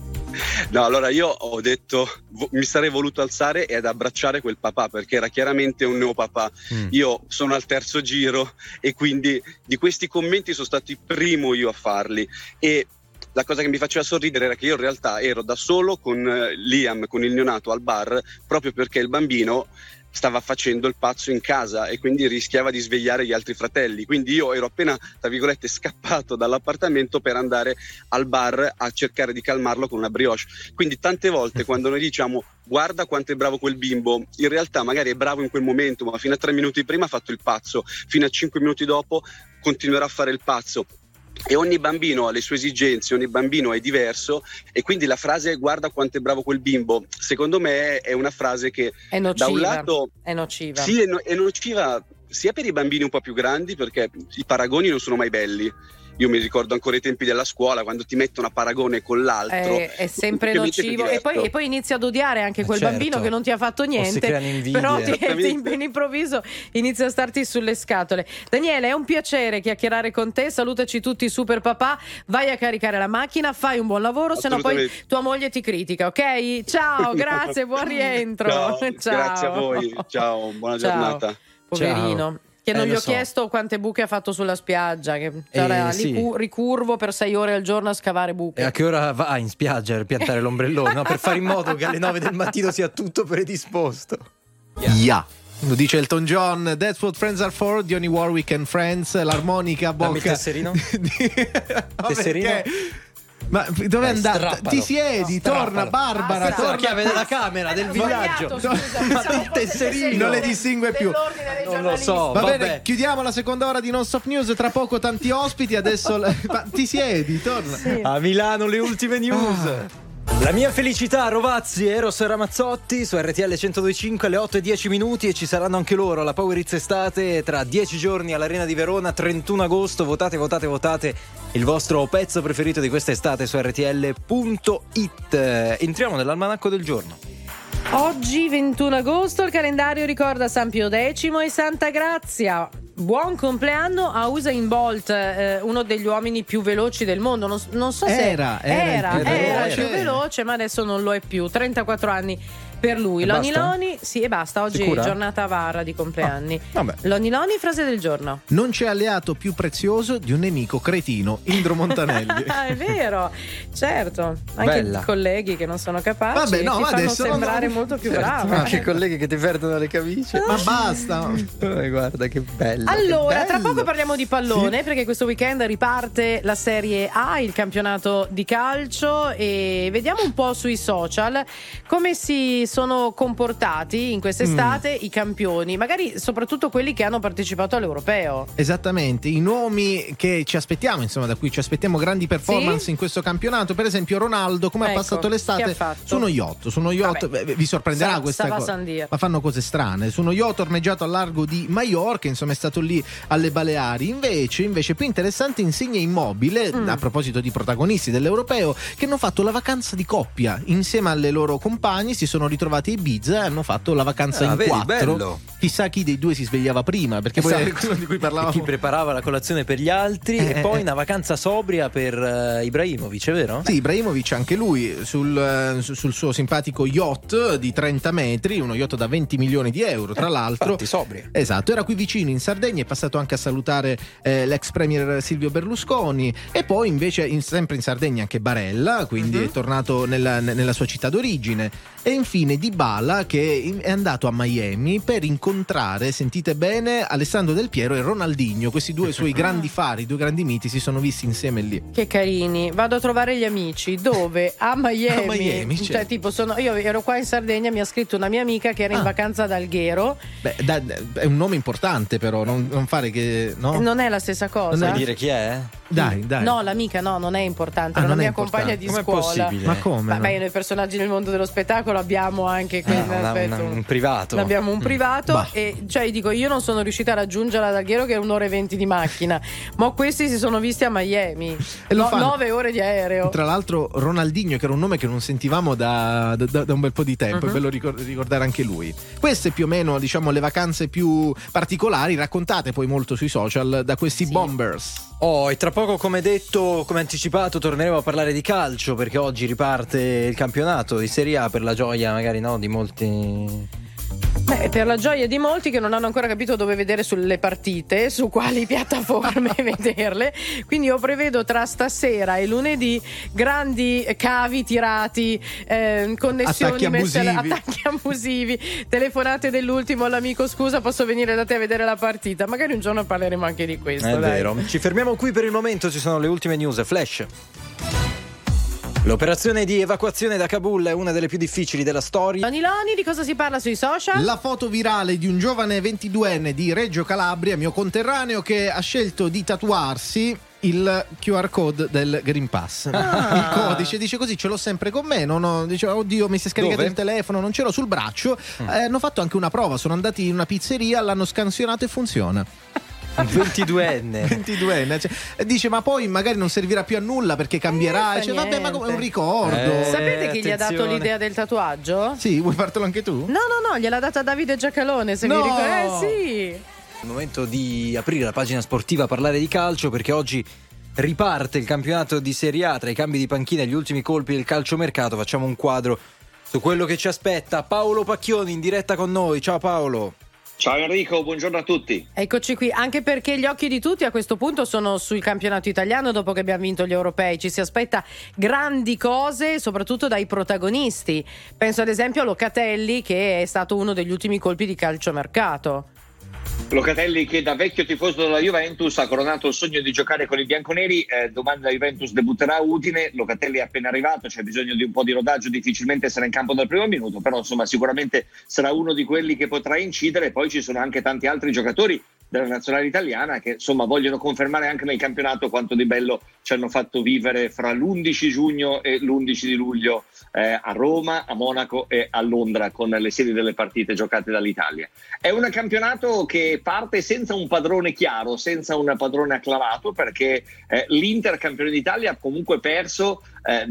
S12: No, allora io ho detto, mi sarei voluto alzare ed abbracciare quel papà, perché era chiaramente un neopapà. Io sono al 3° giro e quindi di questi commenti sono stato il primo io a farli, e la cosa che mi faceva sorridere era che io in realtà ero da solo con Liam, con il neonato, al bar, proprio perché il bambino stava facendo il pazzo in casa e quindi rischiava di svegliare gli altri fratelli. Quindi io ero appena, tra virgolette, scappato dall'appartamento per andare al bar a cercare di calmarlo con una brioche. Quindi tante volte quando noi diciamo guarda quanto è bravo quel bimbo, in realtà magari è bravo in quel momento, ma fino a 3 minuti prima ha fatto il pazzo, fino a 5 minuti dopo continuerà a fare il pazzo. E ogni bambino ha le sue esigenze, ogni bambino è diverso, e quindi la frase guarda quanto è bravo quel bimbo, secondo me è una frase che
S3: è nociva,
S12: da un lato
S3: è nociva.
S12: Sì, è nociva sia per i bambini un po' più grandi, perché i paragoni non sono mai belli. Io mi ricordo ancora i tempi della scuola, quando ti mettono a paragone con l'altro,
S3: è sempre nocivo, e poi inizi ad odiare anche quel bambino che non ti ha fatto niente, però all'improvviso inizia a starti sulle scatole. Daniele, è un piacere chiacchierare con te, salutaci tutti super papà, vai a caricare la macchina, fai un buon lavoro, sennò poi tua moglie ti critica, ok? Ciao, grazie, buon rientro. Ciao.
S12: Grazie a voi, ciao, buona giornata.
S3: Poverino. Ciao. Che non gli ho chiesto quante buche ha fatto sulla spiaggia, che era ricurvo per 6 ore al giorno a scavare buche.
S1: E a che ora va in spiaggia per piantare l'ombrellone? No? Per fare in modo che alle 9 del mattino sia tutto predisposto.
S2: Lo dice Elton John, That's What Friends Are For, Dionny Warwick and Friends, l'armonica bocca.
S1: Dammi il tesserino. Tesserino.
S2: Ma dove è andata? Ti siedi, torna Barbara.
S1: Questa è la chiave della camera del villaggio. Il tesserino
S2: non le distingue più.
S1: Non lo so.
S2: Va bene, chiudiamo la seconda ora di Non Stop News. Tra poco tanti ospiti. Adesso ma ti siedi, torna.
S3: Sì.
S1: A Milano le ultime news. La mia felicità, Rovazzi, Eros e Ramazzotti su RTL 102.5 alle 8:10 e ci saranno anche loro alla Power Hits estate tra 10 giorni all'Arena di Verona, 31 agosto. Votate il vostro pezzo preferito di quest'estate su rtl.it. Entriamo nell'almanacco del giorno.
S3: Oggi 21 agosto il calendario ricorda San Pio X e Santa Grazia. Buon compleanno a Usain Bolt, uno degli uomini più veloci del mondo. Non so se
S2: era
S3: più veloce, ma adesso non lo è più. 34 anni per lui. Loni Loni, sì, e basta. Oggi
S1: Sicura?
S3: È giornata Varra di compleanni.
S1: Vabbè.
S3: Loni Loni, frase del giorno.
S2: Non c'è alleato più prezioso di un nemico cretino, Indro Montanelli.
S3: È vero, certo. Anche
S1: Bella.
S3: colleghi che non sono capaci
S2: Vabbè, no,
S3: ti
S2: ma
S3: fanno
S2: adesso
S3: sembrare molto più bravo.
S1: Anche colleghi che ti perdono le camicie.
S2: Ma basta.
S1: Guarda che bello.
S3: Allora,
S2: che
S3: tra
S2: bello.
S3: poco parliamo di pallone, perché questo weekend riparte la Serie A, il campionato di calcio, e vediamo un po' sui social come si sono comportati in quest'estate i campioni, magari soprattutto quelli che hanno partecipato all'Europeo.
S2: Esattamente, i nomi che ci aspettiamo, insomma, da cui ci aspettiamo grandi performance in questo campionato. Per esempio Ronaldo, come ha passato
S3: che ha
S2: l'estate
S3: fatto?
S2: su uno yacht. Beh, vi sorprenderà questa
S3: Stava a
S2: cosa,
S3: San Dir.
S2: ma fanno cose strane. Su uno yacht ormeggiato al largo di Maiorca, insomma è stato lì alle Baleari. Invece più interessante, Insigne Immobile, a proposito di protagonisti dell'Europeo, che hanno fatto la vacanza di coppia insieme alle loro compagni, si sono ritrovati a Ibiza e hanno fatto la vacanza in
S1: vedi,
S2: 4.
S1: bello.
S2: Chissà chi dei due si svegliava prima, perché poi
S1: Esatto.
S2: è quello di cui parlavamo.
S1: Chi preparava la colazione per gli altri e poi una vacanza sobria per Ibrahimovic, è vero?
S2: Sì, Ibrahimovic anche lui sul suo simpatico yacht di 30 metri, uno yacht da 20 milioni di euro tra l'altro.
S1: Infatti, sobria.
S2: Esatto, era qui vicino in Sardegna, è passato anche a salutare l'ex premier Silvio Berlusconi, e poi invece sempre in Sardegna anche Barella, quindi è tornato nella sua città d'origine. E infine Dybala, che è andato a Miami per incontrare, sentite bene, Alessandro Del Piero e Ronaldinho. Questi due suoi grandi fari, due grandi miti, si sono visti insieme lì.
S3: Che carini. Vado a trovare gli amici. Dove? A Miami.
S2: A Miami, certo.
S3: Cioè, tipo, io ero qua in Sardegna, mi ha scritto una mia amica che era in vacanza ad Alghero.
S2: Beh, è un nome importante, però non fare che no?
S3: Non è la stessa cosa.
S1: Vuoi dire chi è?
S2: Dai.
S3: No, l'amica non è importante. Era
S2: non
S3: una
S2: è
S3: mia compagna di
S1: Com'è
S3: scuola.
S1: possibile?
S2: Ma come?
S3: Vabbè, noi personaggi nel mondo dello spettacolo abbiamo anche
S1: un privato.
S3: Abbiamo un privato
S2: Bah.
S3: e cioè dico, io non sono riuscita a raggiungerla ad Alghero, che è 1 ora e 20 di macchina, ma questi si sono visti a Miami.
S2: E lo fanno.
S3: 9 ore di aereo.
S2: Tra l'altro Ronaldinho, che era un nome che non sentivamo da un bel po' di tempo, è bello ricordare anche lui. Queste più o meno, diciamo, le vacanze più particolari, raccontate poi molto sui social da questi Bombers.
S1: E tra poco, come detto, come anticipato, torneremo a parlare di calcio, perché oggi riparte il campionato di Serie A, per la gioia magari di molti.
S3: Per la gioia di molti che non hanno ancora capito dove vedere sulle partite, su quali piattaforme vederle. Quindi io prevedo tra stasera e lunedì grandi cavi tirati, connessioni attacchi abusivi, telefonate dell'ultimo all'amico: scusa, posso venire da te a vedere la partita? Magari un giorno parleremo anche di questo.
S1: È
S3: dai.
S1: vero. Ci fermiamo qui per il momento, ci sono le ultime news flash. L'operazione di evacuazione da Kabul è una delle più difficili della storia.
S3: Loni, di cosa si parla sui social?
S2: La foto virale di un giovane 22enne di Reggio Calabria, mio conterraneo, che ha scelto di tatuarsi il QR code del Green Pass. Il codice, dice così ce l'ho sempre con me, dice oddio mi si è scaricato il telefono, non ce l'ho sul braccio. Hanno fatto anche una prova, sono andati in una pizzeria, l'hanno scansionato e funziona.
S1: 22enne.
S2: Cioè, dice ma poi magari non servirà più a nulla perché cambierà, dice vabbè, ma come è un ricordo.
S3: Sapete chi gli ha dato l'idea del tatuaggio?
S2: Sì, vuoi fartelo anche tu?
S3: No, gliel'ha data Davide Giacalone, se mi ricordo. Sì.
S1: È il momento di aprire la pagina sportiva, parlare di calcio, perché oggi riparte il campionato di Serie A. Tra i cambi di panchina e gli ultimi colpi del calciomercato facciamo un quadro su quello che ci aspetta. Paolo Pacchioni in diretta con noi. Ciao Paolo.
S13: Ciao Enrico, buongiorno a tutti.
S3: Eccoci qui, anche perché gli occhi di tutti a questo punto sono sul campionato italiano dopo che abbiamo vinto gli europei. Ci si aspetta grandi cose, soprattutto dai protagonisti. Penso ad esempio a Locatelli, che è stato uno degli ultimi colpi di calciomercato.
S13: Locatelli, che da vecchio tifoso della Juventus ha coronato il sogno di giocare con i bianconeri. Domani la Juventus debutterà a Udine. Locatelli è appena arrivato, c'è bisogno di un po' di rodaggio, difficilmente sarà in campo dal primo minuto, però insomma sicuramente sarà uno di quelli che potrà incidere. Poi ci sono anche tanti altri giocatori della nazionale italiana che insomma vogliono confermare anche nel campionato quanto di bello ci hanno fatto vivere fra l'11 giugno e l'11 di luglio a Roma, a Monaco e a Londra, con le serie delle partite giocate dall'Italia. È un campionato che parte senza un padrone chiaro, senza un padrone acclarato, perché l'Inter, campione d'Italia, ha comunque perso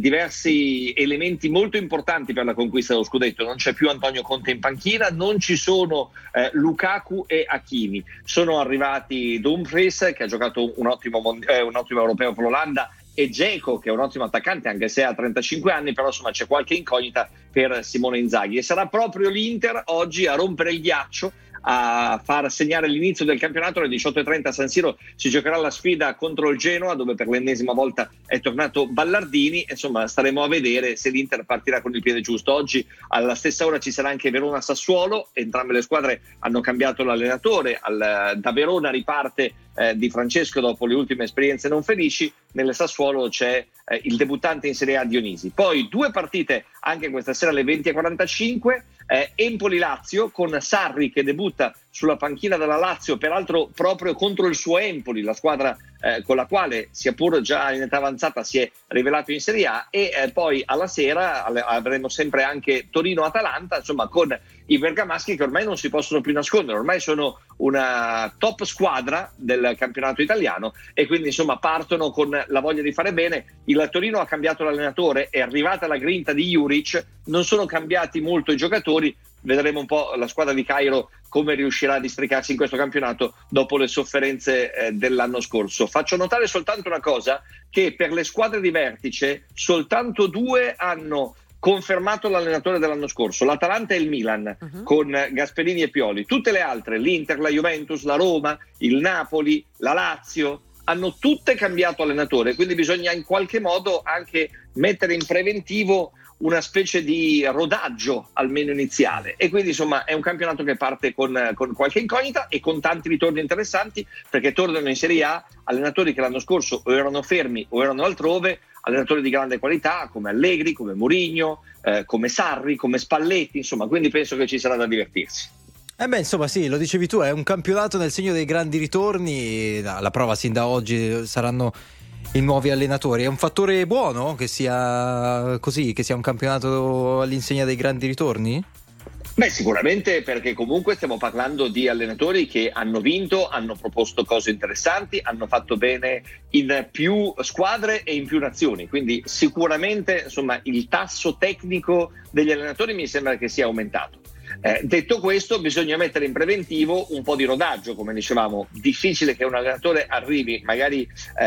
S13: diversi elementi molto importanti per la conquista dello scudetto. Non c'è più Antonio Conte in panchina, non ci sono Lukaku e Hakimi. Sono arrivati Dumfries, che ha giocato un ottimo europeo per l'Olanda, e Dzeko, che è un ottimo attaccante anche se ha 35 anni, però insomma c'è qualche incognita per Simone Inzaghi, e sarà proprio l'Inter oggi a rompere il ghiaccio, a far segnare l'inizio del campionato. Alle 18:30 a San Siro si giocherà la sfida contro il Genoa, dove per l'ennesima volta è tornato Ballardini. Insomma, staremo a vedere se l'Inter partirà con il piede giusto. Oggi alla stessa ora ci sarà anche Verona-Sassuolo. Entrambe le squadre hanno cambiato l'allenatore. Da Verona riparte Di Francesco dopo le ultime esperienze non felici. Nelle Sassuolo c'è il debuttante in Serie A Dionisi. Poi due partite anche questa sera alle 20:45. Empoli-Lazio, con Sarri che debutta sulla panchina della Lazio, peraltro proprio contro il suo Empoli, la squadra con la quale, sia pur già in età avanzata, si è rivelato in Serie A. E poi alla sera avremo sempre anche Torino-Atalanta, insomma, con i bergamaschi che ormai non si possono più nascondere, ormai sono una top squadra del campionato italiano, e quindi insomma partono con la voglia di fare bene. Il Torino ha cambiato l'allenatore, è arrivata la grinta di Juric, non sono cambiati molto i giocatori. Vedremo un po' la squadra di Cairo come riuscirà a districarsi in questo campionato dopo le sofferenze dell'anno scorso. Faccio notare soltanto una cosa, che per le squadre di vertice soltanto due hanno confermato l'allenatore dell'anno scorso, l'Atalanta e il Milan, con Gasperini e Pioli. Tutte le altre, l'Inter, la Juventus, la Roma, il Napoli, la Lazio, hanno tutte cambiato allenatore, quindi bisogna in qualche modo anche mettere in preventivo una specie di rodaggio almeno iniziale, e quindi insomma è un campionato che parte con qualche incognita e con tanti ritorni interessanti, perché tornano in Serie A allenatori che l'anno scorso o erano fermi o erano altrove, allenatori di grande qualità come Allegri, come Mourinho, come Sarri, come Spalletti, insomma, quindi penso che ci sarà da divertirsi.
S1: Insomma sì, lo dicevi tu, è un campionato nel segno dei grandi ritorni. La prova sin da oggi saranno i nuovi allenatori. È un fattore buono che sia così, che sia un campionato all'insegna dei grandi ritorni?
S13: Beh, sicuramente, perché comunque stiamo parlando di allenatori che hanno vinto, hanno proposto cose interessanti, hanno fatto bene in più squadre e in più nazioni, quindi sicuramente insomma il tasso tecnico degli allenatori mi sembra che sia aumentato. Detto questo, bisogna mettere in preventivo un po' di rodaggio, come dicevamo. Difficile che un allenatore arrivi, magari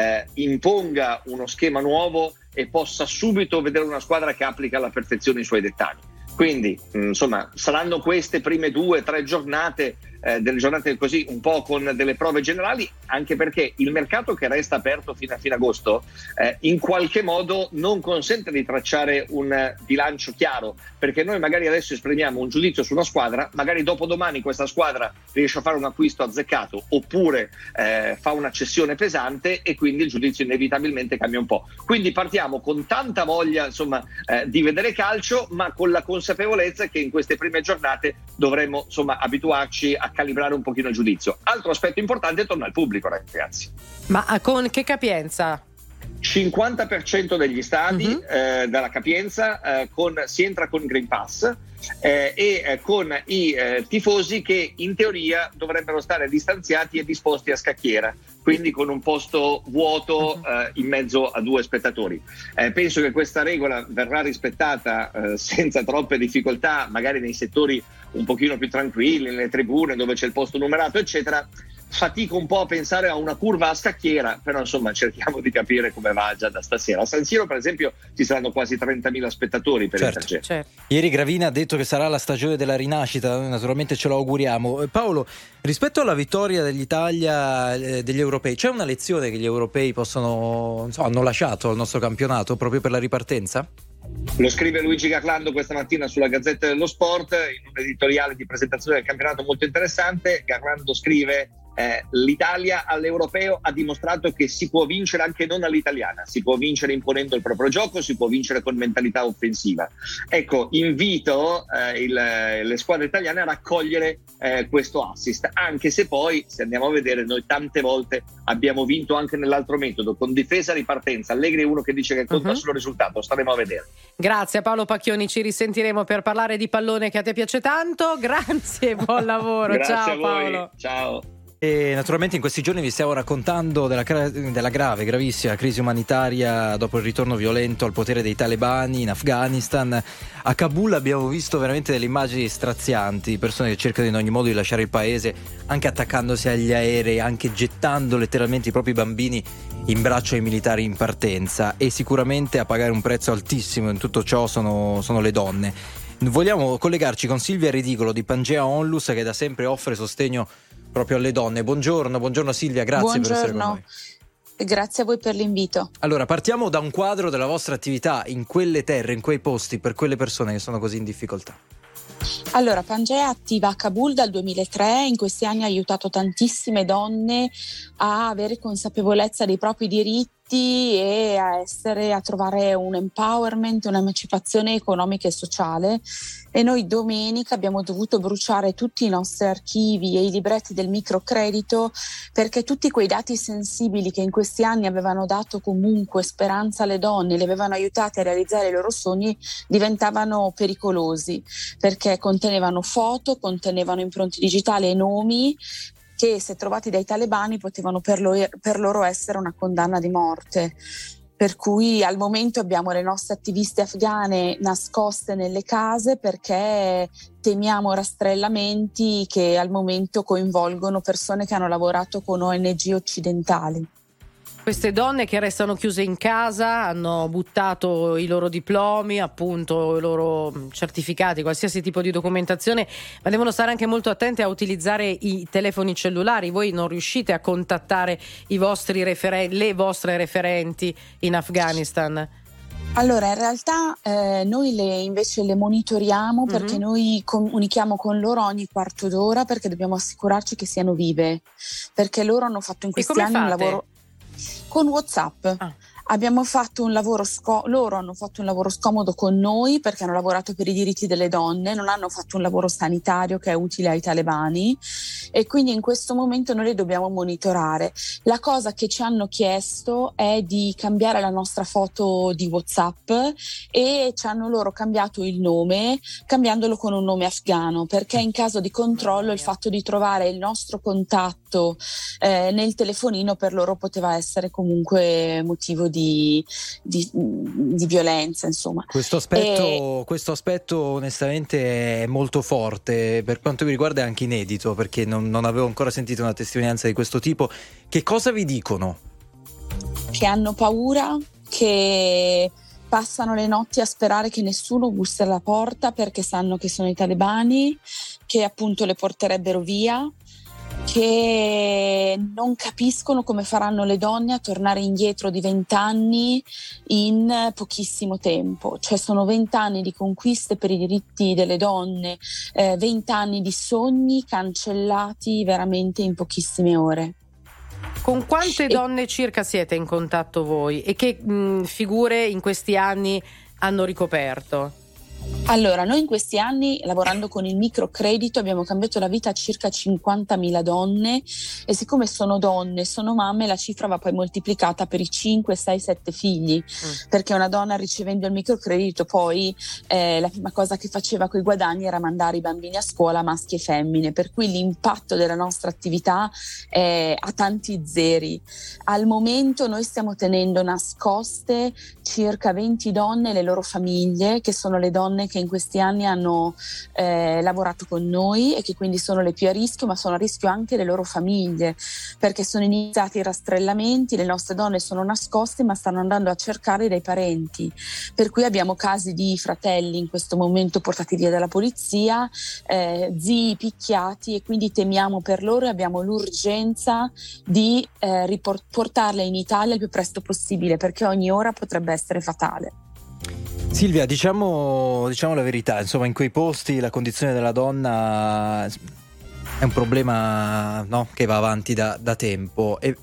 S13: imponga uno schema nuovo e possa subito vedere una squadra che applica alla perfezione i suoi dettagli. Quindi insomma saranno queste prime 2 o 3 giornate, delle giornate così un po' con delle prove generali, anche perché il mercato, che resta aperto fino a fine agosto, in qualche modo non consente di tracciare un bilancio chiaro, perché noi magari adesso esprimiamo un giudizio su una squadra, magari dopodomani questa squadra riesce a fare un acquisto azzeccato oppure fa una cessione pesante, e quindi il giudizio inevitabilmente cambia un po'. Quindi partiamo con tanta voglia insomma di vedere calcio, ma con la consapevolezza che in queste prime giornate dovremmo insomma abituarci a calibrare un pochino il giudizio. Altro aspetto importante, torna al pubblico, ragazzi.
S3: Ma con che capienza?
S13: 50% degli stadi della capienza, si entra con Green Pass e con i tifosi che in teoria dovrebbero stare distanziati e disposti a scacchiera, quindi con un posto vuoto in mezzo a 2 spettatori. Penso che questa regola verrà rispettata senza troppe difficoltà, magari nei settori un pochino più tranquilli, nelle tribune dove c'è il posto numerato eccetera. Fatico un po' a pensare a una curva a scacchiera, però insomma cerchiamo di capire come va già da stasera. A San Siro per esempio ci saranno quasi 30.000 spettatori per il
S3: certo.
S1: Ieri Gravina ha detto che sarà la stagione della rinascita, naturalmente ce lo auguriamo. Paolo, rispetto alla vittoria dell'Italia degli europei, c'è una lezione che gli europei hanno lasciato al nostro campionato proprio per la ripartenza?
S13: Lo scrive Luigi Garlando questa mattina sulla Gazzetta dello Sport, in un editoriale di presentazione del campionato molto interessante. Garlando scrive: l'Italia all'Europeo ha dimostrato che si può vincere anche non all'italiana, si può vincere imponendo il proprio gioco, si può vincere con mentalità offensiva. Ecco, invito le squadre italiane a raccogliere questo assist, anche se poi, se andiamo a vedere, noi tante volte abbiamo vinto anche nell'altro metodo, con difesa ripartenza. Allegri è uno che dice che conta solo il risultato, staremo a vedere.
S3: Grazie a Paolo Pacchioni, ci risentiremo per parlare di pallone che a te piace tanto. Grazie, buon lavoro.
S13: Grazie
S3: ciao
S13: a voi.
S3: Paolo.
S13: Ciao.
S1: E naturalmente in questi giorni vi stiamo raccontando della gravissima crisi umanitaria dopo il ritorno violento al potere dei talebani in Afghanistan. A Kabul abbiamo visto veramente delle immagini strazianti, persone che cercano in ogni modo di lasciare il paese, anche attaccandosi agli aerei, anche gettando letteralmente i propri bambini in braccio ai militari in partenza, e sicuramente a pagare un prezzo altissimo in tutto ciò sono le donne. Vogliamo collegarci con Silvia Ridicolo di Pangea Onlus, che da sempre offre sostegno proprio alle donne. Buongiorno Silvia, grazie per essere con noi.
S14: Grazie a voi per l'invito.
S1: Allora, partiamo da un quadro della vostra attività in quelle terre, in quei posti, per quelle persone che sono così in difficoltà.
S14: Allora, Pangea è attiva a Kabul dal 2003, in questi anni ha aiutato tantissime donne a avere consapevolezza dei propri diritti e a trovare un empowerment, un'emancipazione economica e sociale. E noi domenica abbiamo dovuto bruciare tutti i nostri archivi e i libretti del microcredito, perché tutti quei dati sensibili che in questi anni avevano dato comunque speranza alle donne, le avevano aiutate a realizzare i loro sogni, diventavano pericolosi, perché contenevano foto, contenevano impronte digitali e nomi che, se trovati dai talebani, potevano per loro essere una condanna di morte. Per cui al momento abbiamo le nostre attiviste afghane nascoste nelle case, perché temiamo rastrellamenti che al momento coinvolgono persone che hanno lavorato con ONG occidentali.
S3: Queste donne che restano chiuse in casa hanno buttato i loro diplomi, appunto i loro certificati, qualsiasi tipo di documentazione, ma devono stare anche molto attente a utilizzare i telefoni cellulari. Voi non riuscite a contattare le vostre referenti in Afghanistan?
S14: Allora, in realtà noi invece le monitoriamo, perché noi comunichiamo con loro ogni quarto d'ora, perché dobbiamo assicurarci che siano vive, perché loro hanno fatto in questi anni un lavoro con WhatsApp. Abbiamo fatto un lavoro loro hanno fatto un lavoro scomodo con noi, perché hanno lavorato per i diritti delle donne, non hanno fatto un lavoro sanitario che è utile ai talebani, e quindi in questo momento noi li dobbiamo monitorare. La cosa che ci hanno chiesto è di cambiare la nostra foto di WhatsApp, e ci hanno loro cambiato il nome, cambiandolo con un nome afghano, perché in caso di controllo il fatto di trovare il nostro contatto nel telefonino per loro poteva essere comunque motivo di violenza, insomma.
S1: Questo aspetto onestamente è molto forte, per quanto mi riguarda è anche inedito, perché non avevo ancora sentito una testimonianza di questo tipo. Che cosa vi dicono?
S14: Che hanno paura, che passano le notti a sperare che nessuno bussi alla porta, perché sanno che sono i talebani, che appunto le porterebbero via, che non capiscono come faranno le donne a tornare indietro di 20 anni in pochissimo tempo. Cioè sono 20 anni di conquiste per i diritti delle donne, 20 anni di sogni cancellati veramente in pochissime ore.
S3: Con quante donne circa siete in contatto voi, e che figure in questi anni hanno ricoperto?
S14: Allora, noi in questi anni, lavorando con il microcredito, abbiamo cambiato la vita a circa 50.000 donne, e siccome sono donne, sono mamme, la cifra va poi moltiplicata per i 5, 6, 7 figli, perché una donna, ricevendo il microcredito, poi la prima cosa che faceva coi guadagni era mandare i bambini a scuola, maschi e femmine, per cui l'impatto della nostra attività è a tanti zeri. Al momento noi stiamo tenendo nascoste circa 20 donne e le loro famiglie, che sono le donne che in questi anni hanno lavorato con noi, e che quindi sono le più a rischio, ma sono a rischio anche le loro famiglie, perché sono iniziati i rastrellamenti, le nostre donne sono nascoste ma stanno andando a cercare dei parenti, per cui abbiamo casi di fratelli in questo momento portati via dalla polizia, zii picchiati, e quindi temiamo per loro e abbiamo l'urgenza di portarle in Italia il più presto possibile, perché ogni ora potrebbe essere fatale.
S1: Silvia, diciamo la verità, insomma, in quei posti la condizione della donna è un problema, no, che va avanti da tempo e,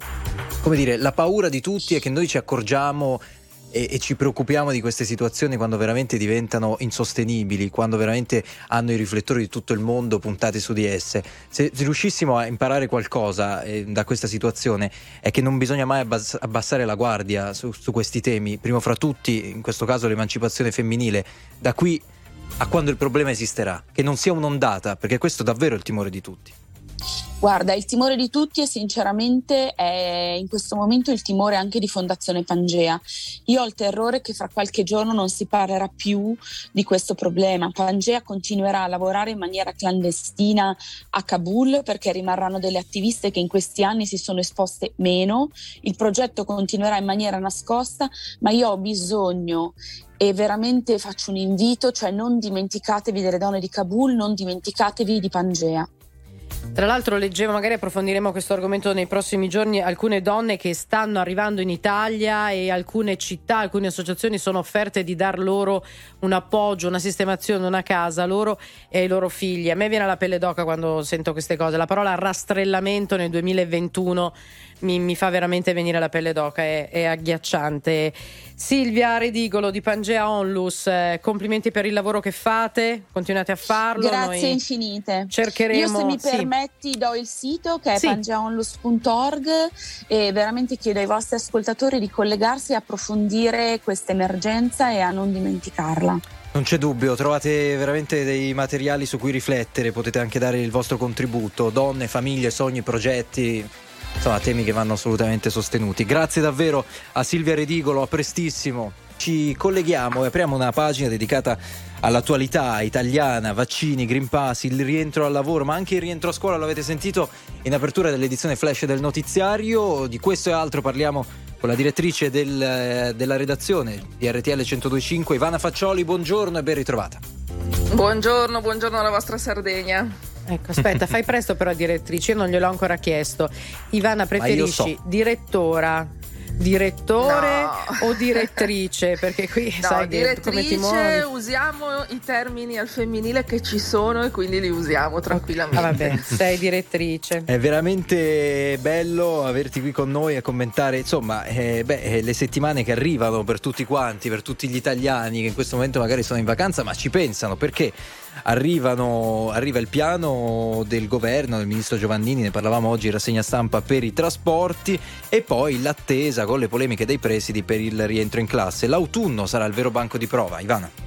S1: come dire, la paura di tutti è che noi ci accorgiamo e ci preoccupiamo di queste situazioni quando veramente diventano insostenibili, quando veramente hanno i riflettori di tutto il mondo puntati su di esse. Se riuscissimo a imparare qualcosa da questa situazione è che non bisogna mai abbassare la guardia su questi temi, primo fra tutti in questo caso l'emancipazione femminile, da qui a quando il problema esisterà, che non sia un'ondata, perché questo è davvero il timore di tutti.
S14: Guarda, il timore di tutti e sinceramente è in questo momento il timore anche di Fondazione Pangea. Io ho il terrore che fra qualche giorno non si parlerà più di questo problema. Pangea continuerà a lavorare in maniera clandestina a Kabul perché rimarranno delle attiviste che in questi anni si sono esposte meno. Il progetto continuerà in maniera nascosta, ma io ho bisogno e veramente faccio un invito, cioè non dimenticatevi delle donne di Kabul, non dimenticatevi di Pangea.
S3: Tra l'altro leggevo, magari approfondiremo questo argomento nei prossimi giorni, alcune donne che stanno arrivando in Italia e alcune città, alcune associazioni sono offerte di dar loro un appoggio, una sistemazione, una casa loro e ai loro figli. A me viene la pelle d'oca quando sento queste cose, la parola rastrellamento nel 2021 mi fa veramente venire la pelle d'oca, è agghiacciante. Silvia Redigolo di Pangea Onlus, complimenti per il lavoro che fate, continuate a farlo.
S14: Grazie
S3: noi
S14: infinite.
S3: Cercheremo.
S14: Io, se mi permetti, do il sito che è pangeaonlus.org e veramente chiedo ai vostri ascoltatori di collegarsi e approfondire questa emergenza e a non dimenticarla.
S1: Non c'è dubbio, trovate veramente dei materiali su cui riflettere, potete anche dare il vostro contributo, donne, famiglie, sogni, progetti, insomma temi che vanno assolutamente sostenuti. Grazie davvero a Silvia Redigolo, a prestissimo. Ci colleghiamo e apriamo una pagina dedicata all'attualità italiana, vaccini, Green Pass, il rientro al lavoro, ma anche il rientro a scuola, lo avete sentito in apertura dell'edizione flash del notiziario. Di questo e altro parliamo con la direttrice della redazione di RTL 102.5, Ivana Faccioli. Buongiorno e ben ritrovata.
S15: Buongiorno alla vostra Sardegna.
S3: Ecco, aspetta, fai presto però, direttrice, io non gliel'ho ancora chiesto. Ivana, preferisci direttore o direttrice? Perché qui sai come ti muovi.
S15: Usiamo i termini al femminile che ci sono e quindi li usiamo tranquillamente.
S3: Vabbè, sei direttrice.
S1: È veramente bello averti qui con noi a commentare, insomma, le settimane che arrivano per tutti quanti, per tutti gli italiani che in questo momento magari sono in vacanza ma ci pensano, perché arriva il piano del governo, del ministro Giovannini, ne parlavamo oggi in rassegna stampa, per i trasporti, e poi l'attesa con le polemiche dei presidi per il rientro in classe. L'autunno sarà il vero banco di prova, Ivana.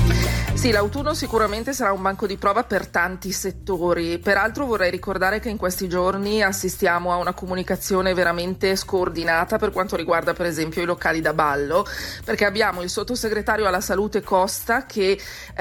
S15: Sì, l'autunno sicuramente sarà un banco di prova per tanti settori. Peraltro vorrei ricordare che in questi giorni assistiamo a una comunicazione veramente scordinata per quanto riguarda per esempio i locali da ballo, perché abbiamo il sottosegretario alla salute Costa che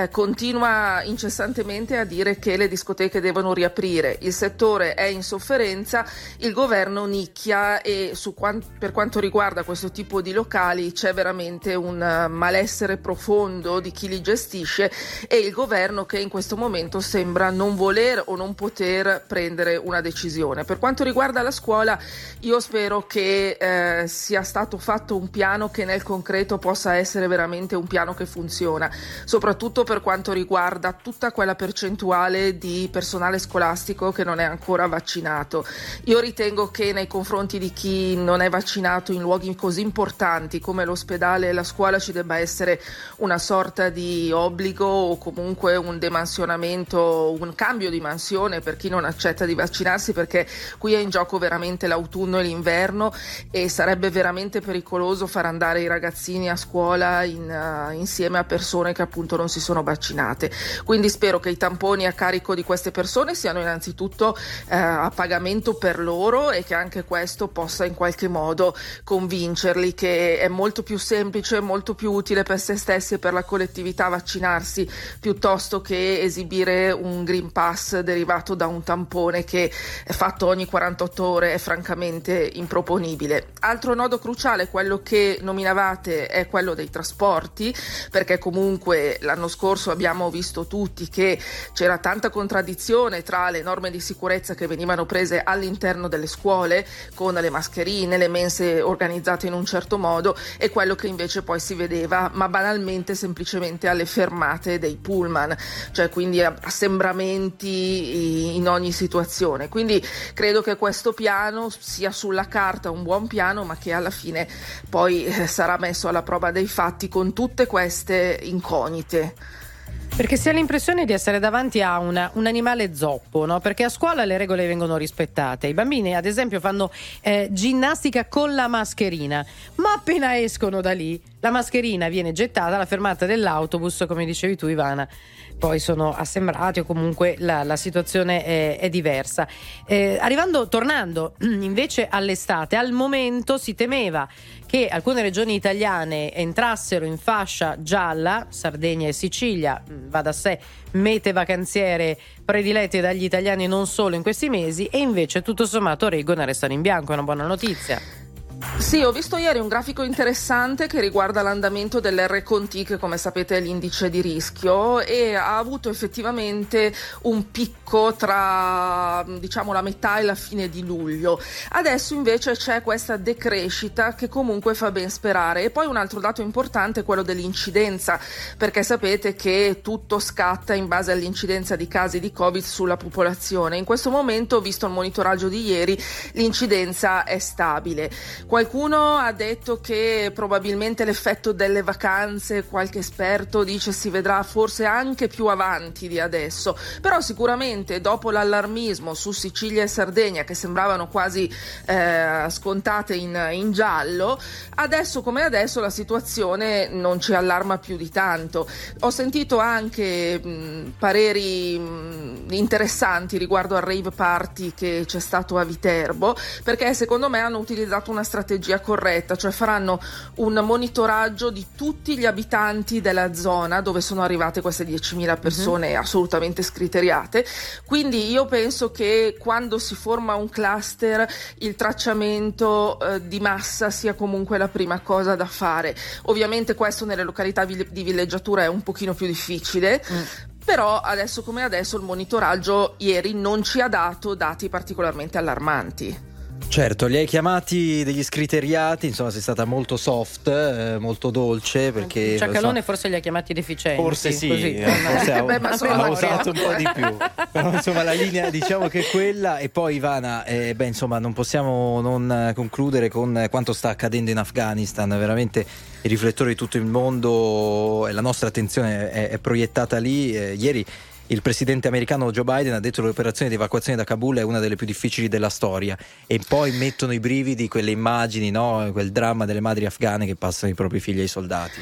S15: continua incessantemente a dire che le discoteche devono riaprire, il settore è in sofferenza, il governo nicchia e per quanto riguarda questo tipo di locali c'è veramente un malessere profondo di chi li gestisce e il governo che in questo momento sembra non voler o non poter prendere una decisione. Per quanto riguarda la scuola, io spero che sia stato fatto un piano che nel concreto possa essere veramente un piano che funziona, soprattutto per quanto riguarda tutta quella percentuale di personale scolastico che non è ancora vaccinato. Io ritengo che nei confronti di chi non è vaccinato in luoghi così importanti come l'ospedale e la scuola ci debba essere una sorta di obbligo o comunque un demansionamento, un cambio di mansione per chi non accetta di vaccinarsi, perché qui è in gioco veramente l'autunno e l'inverno e sarebbe veramente pericoloso far andare i ragazzini a scuola insieme a persone che appunto non si sono vaccinate. Quindi spero che i tamponi a carico di queste persone siano innanzitutto a pagamento per loro e che anche questo possa in qualche modo convincerli che è molto più semplice, molto più utile per se stessi e per la collettività vaccinarsi vaccinarsi piuttosto che esibire un Green Pass derivato da un tampone che è fatto ogni 48 ore è francamente improponibile. Altro nodo cruciale, quello che nominavate, è quello dei trasporti, perché comunque l'anno scorso abbiamo visto tutti che c'era tanta contraddizione tra le norme di sicurezza che venivano prese all'interno delle scuole con le mascherine, le mense organizzate in un certo modo, e quello che invece poi si vedeva, ma banalmente, semplicemente alle fermate dei pullman, cioè quindi assembramenti in ogni situazione. Quindi credo che questo piano sia sulla carta un buon piano, ma che alla fine poi sarà messo alla prova dei fatti con tutte queste incognite.
S3: Perché si ha l'impressione di essere davanti a un animale zoppo, no? Perché a scuola le regole vengono rispettate. I bambini, ad esempio, fanno ginnastica con la mascherina, ma appena escono da lì, la mascherina viene gettata alla fermata dell'autobus, come dicevi tu, Ivana. Poi sono assembrati, o comunque la situazione è diversa. Tornando invece all'estate, al momento si temeva che alcune regioni italiane entrassero in fascia gialla, Sardegna e Sicilia, va da sé, mete vacanziere predilette dagli italiani non solo in questi mesi, e invece tutto sommato reggono e restano in bianco. È una buona notizia.
S15: Sì, ho visto ieri un grafico interessante che riguarda l'andamento dell'R-Conti, che come sapete è l'indice di rischio, e ha avuto effettivamente un picco tra, diciamo, la metà e la fine di luglio. Adesso invece c'è questa decrescita che comunque fa ben sperare. E poi un altro dato importante è quello dell'incidenza, perché sapete che tutto scatta in base all'incidenza di casi di Covid sulla popolazione. In questo momento, visto il monitoraggio di ieri, l'incidenza è stabile. Qualcuno ha detto che probabilmente l'effetto delle vacanze, qualche esperto dice si vedrà forse anche più avanti di adesso, però sicuramente dopo l'allarmismo su Sicilia e Sardegna, che sembravano quasi scontate in giallo, adesso come adesso la situazione non ci allarma più di tanto. Ho sentito anche pareri interessanti riguardo al rave party che c'è stato a Viterbo, perché secondo me hanno utilizzato una strategia corretta, cioè faranno un monitoraggio di tutti gli abitanti della zona dove sono arrivate queste 10.000 persone assolutamente scriteriate. Quindi io penso che quando si forma un cluster il tracciamento di massa sia comunque la prima cosa da fare. Ovviamente questo nelle località di villeggiatura è un pochino più difficile, però adesso come adesso il monitoraggio ieri non ci ha dato dati particolarmente allarmanti.
S1: Certo, li hai chiamati degli scriteriati, insomma sei stata molto soft, molto dolce, perché
S3: Ciacalone forse li ha chiamati deficienti.
S1: Forse sì,
S3: così.
S1: forse ha usato un po' di più. Però insomma la linea diciamo che è quella. E poi Ivana, insomma non possiamo non concludere con quanto sta accadendo in Afghanistan. Veramente i riflettori di tutto il mondo e la nostra attenzione è proiettata lì. Ieri il presidente americano Joe Biden ha detto che l'operazione di evacuazione da Kabul è una delle più difficili della storia, e poi mettono i brividi quelle immagini, no? Quel dramma delle madri afghane che passano i propri figli ai soldati.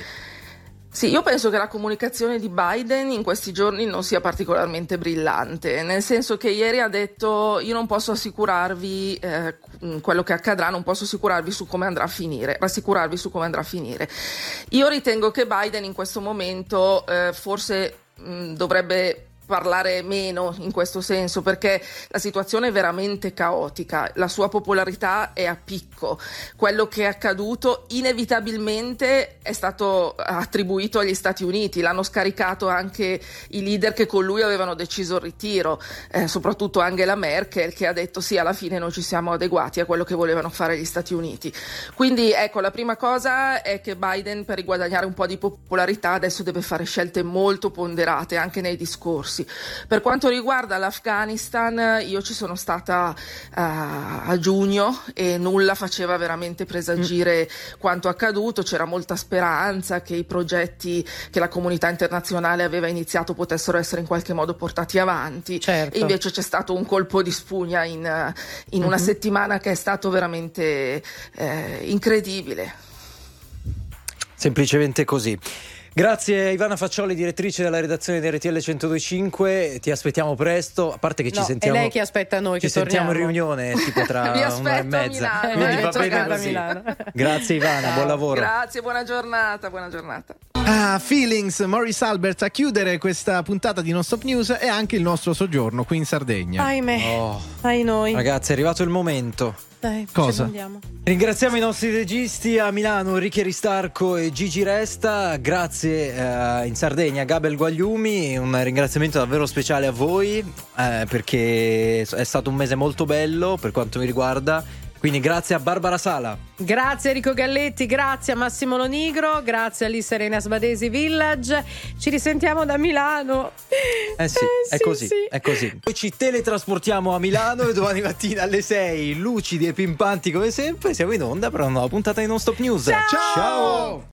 S15: Sì, io penso che la comunicazione di Biden in questi giorni non sia particolarmente brillante, nel senso che ieri ha detto io non posso assicurarvi quello che accadrà, non posso assicurarvi su come andrà a finire, rassicurarvi su come andrà a finire. Io ritengo che Biden in questo momento forse dovrebbe parlare meno in questo senso, perché la situazione è veramente caotica, la sua popolarità è a picco. Quello che è accaduto inevitabilmente è stato attribuito agli Stati Uniti, l'hanno scaricato anche i leader che con lui avevano deciso il ritiro, soprattutto Angela Merkel, che ha detto sì, alla fine noi ci siamo adeguati a quello che volevano fare gli Stati Uniti. Quindi ecco, la prima cosa è che Biden, per riguadagnare un po' di popolarità, adesso deve fare scelte molto ponderate anche nei discorsi. Per quanto riguarda l'Afghanistan, io ci sono stata a giugno e nulla faceva veramente presagire quanto accaduto. C'era molta speranza che i progetti che la comunità internazionale aveva iniziato potessero essere in qualche modo portati avanti. Certo. E invece c'è stato un colpo di spugna in una settimana che è stato veramente incredibile.
S1: Semplicemente così. Grazie Ivana Faccioli, direttrice della redazione di RTL 102.5, ti aspettiamo presto, a parte che ci sentiamo.
S3: È lei che aspetta noi,
S1: ci
S3: che
S1: sentiamo
S3: torniamo.
S1: in riunione tipo tra un'ora e mezza.
S15: A Milano.
S1: Quindi va bene così. Grazie Ivana, buon lavoro.
S15: Grazie, buona giornata.
S2: Feelings, Maurice Albert a chiudere questa puntata di Non Stop News e anche il nostro soggiorno qui in Sardegna.
S3: Ahimè, ai noi.
S1: Ragazzi, è arrivato il momento.
S3: Dai,
S2: cosa?
S1: Ringraziamo i nostri registi a Milano, Enrico Aristarco e Gigi Resta. Grazie in Sardegna a Gabel Guagliumi. Un ringraziamento davvero speciale a voi perché è stato un mese molto bello per quanto mi riguarda. Quindi grazie a Barbara Sala.
S3: Grazie Enrico Galletti, grazie a Massimo Lonigro, grazie a Serena Sbadesi Village. Ci risentiamo da Milano.
S1: Sì, è così, sì. È così. Poi ci teletrasportiamo a Milano e domani mattina alle 6, lucidi e pimpanti come sempre, siamo in onda per una nuova puntata di Non Stop News.
S3: Ciao!
S1: Ciao!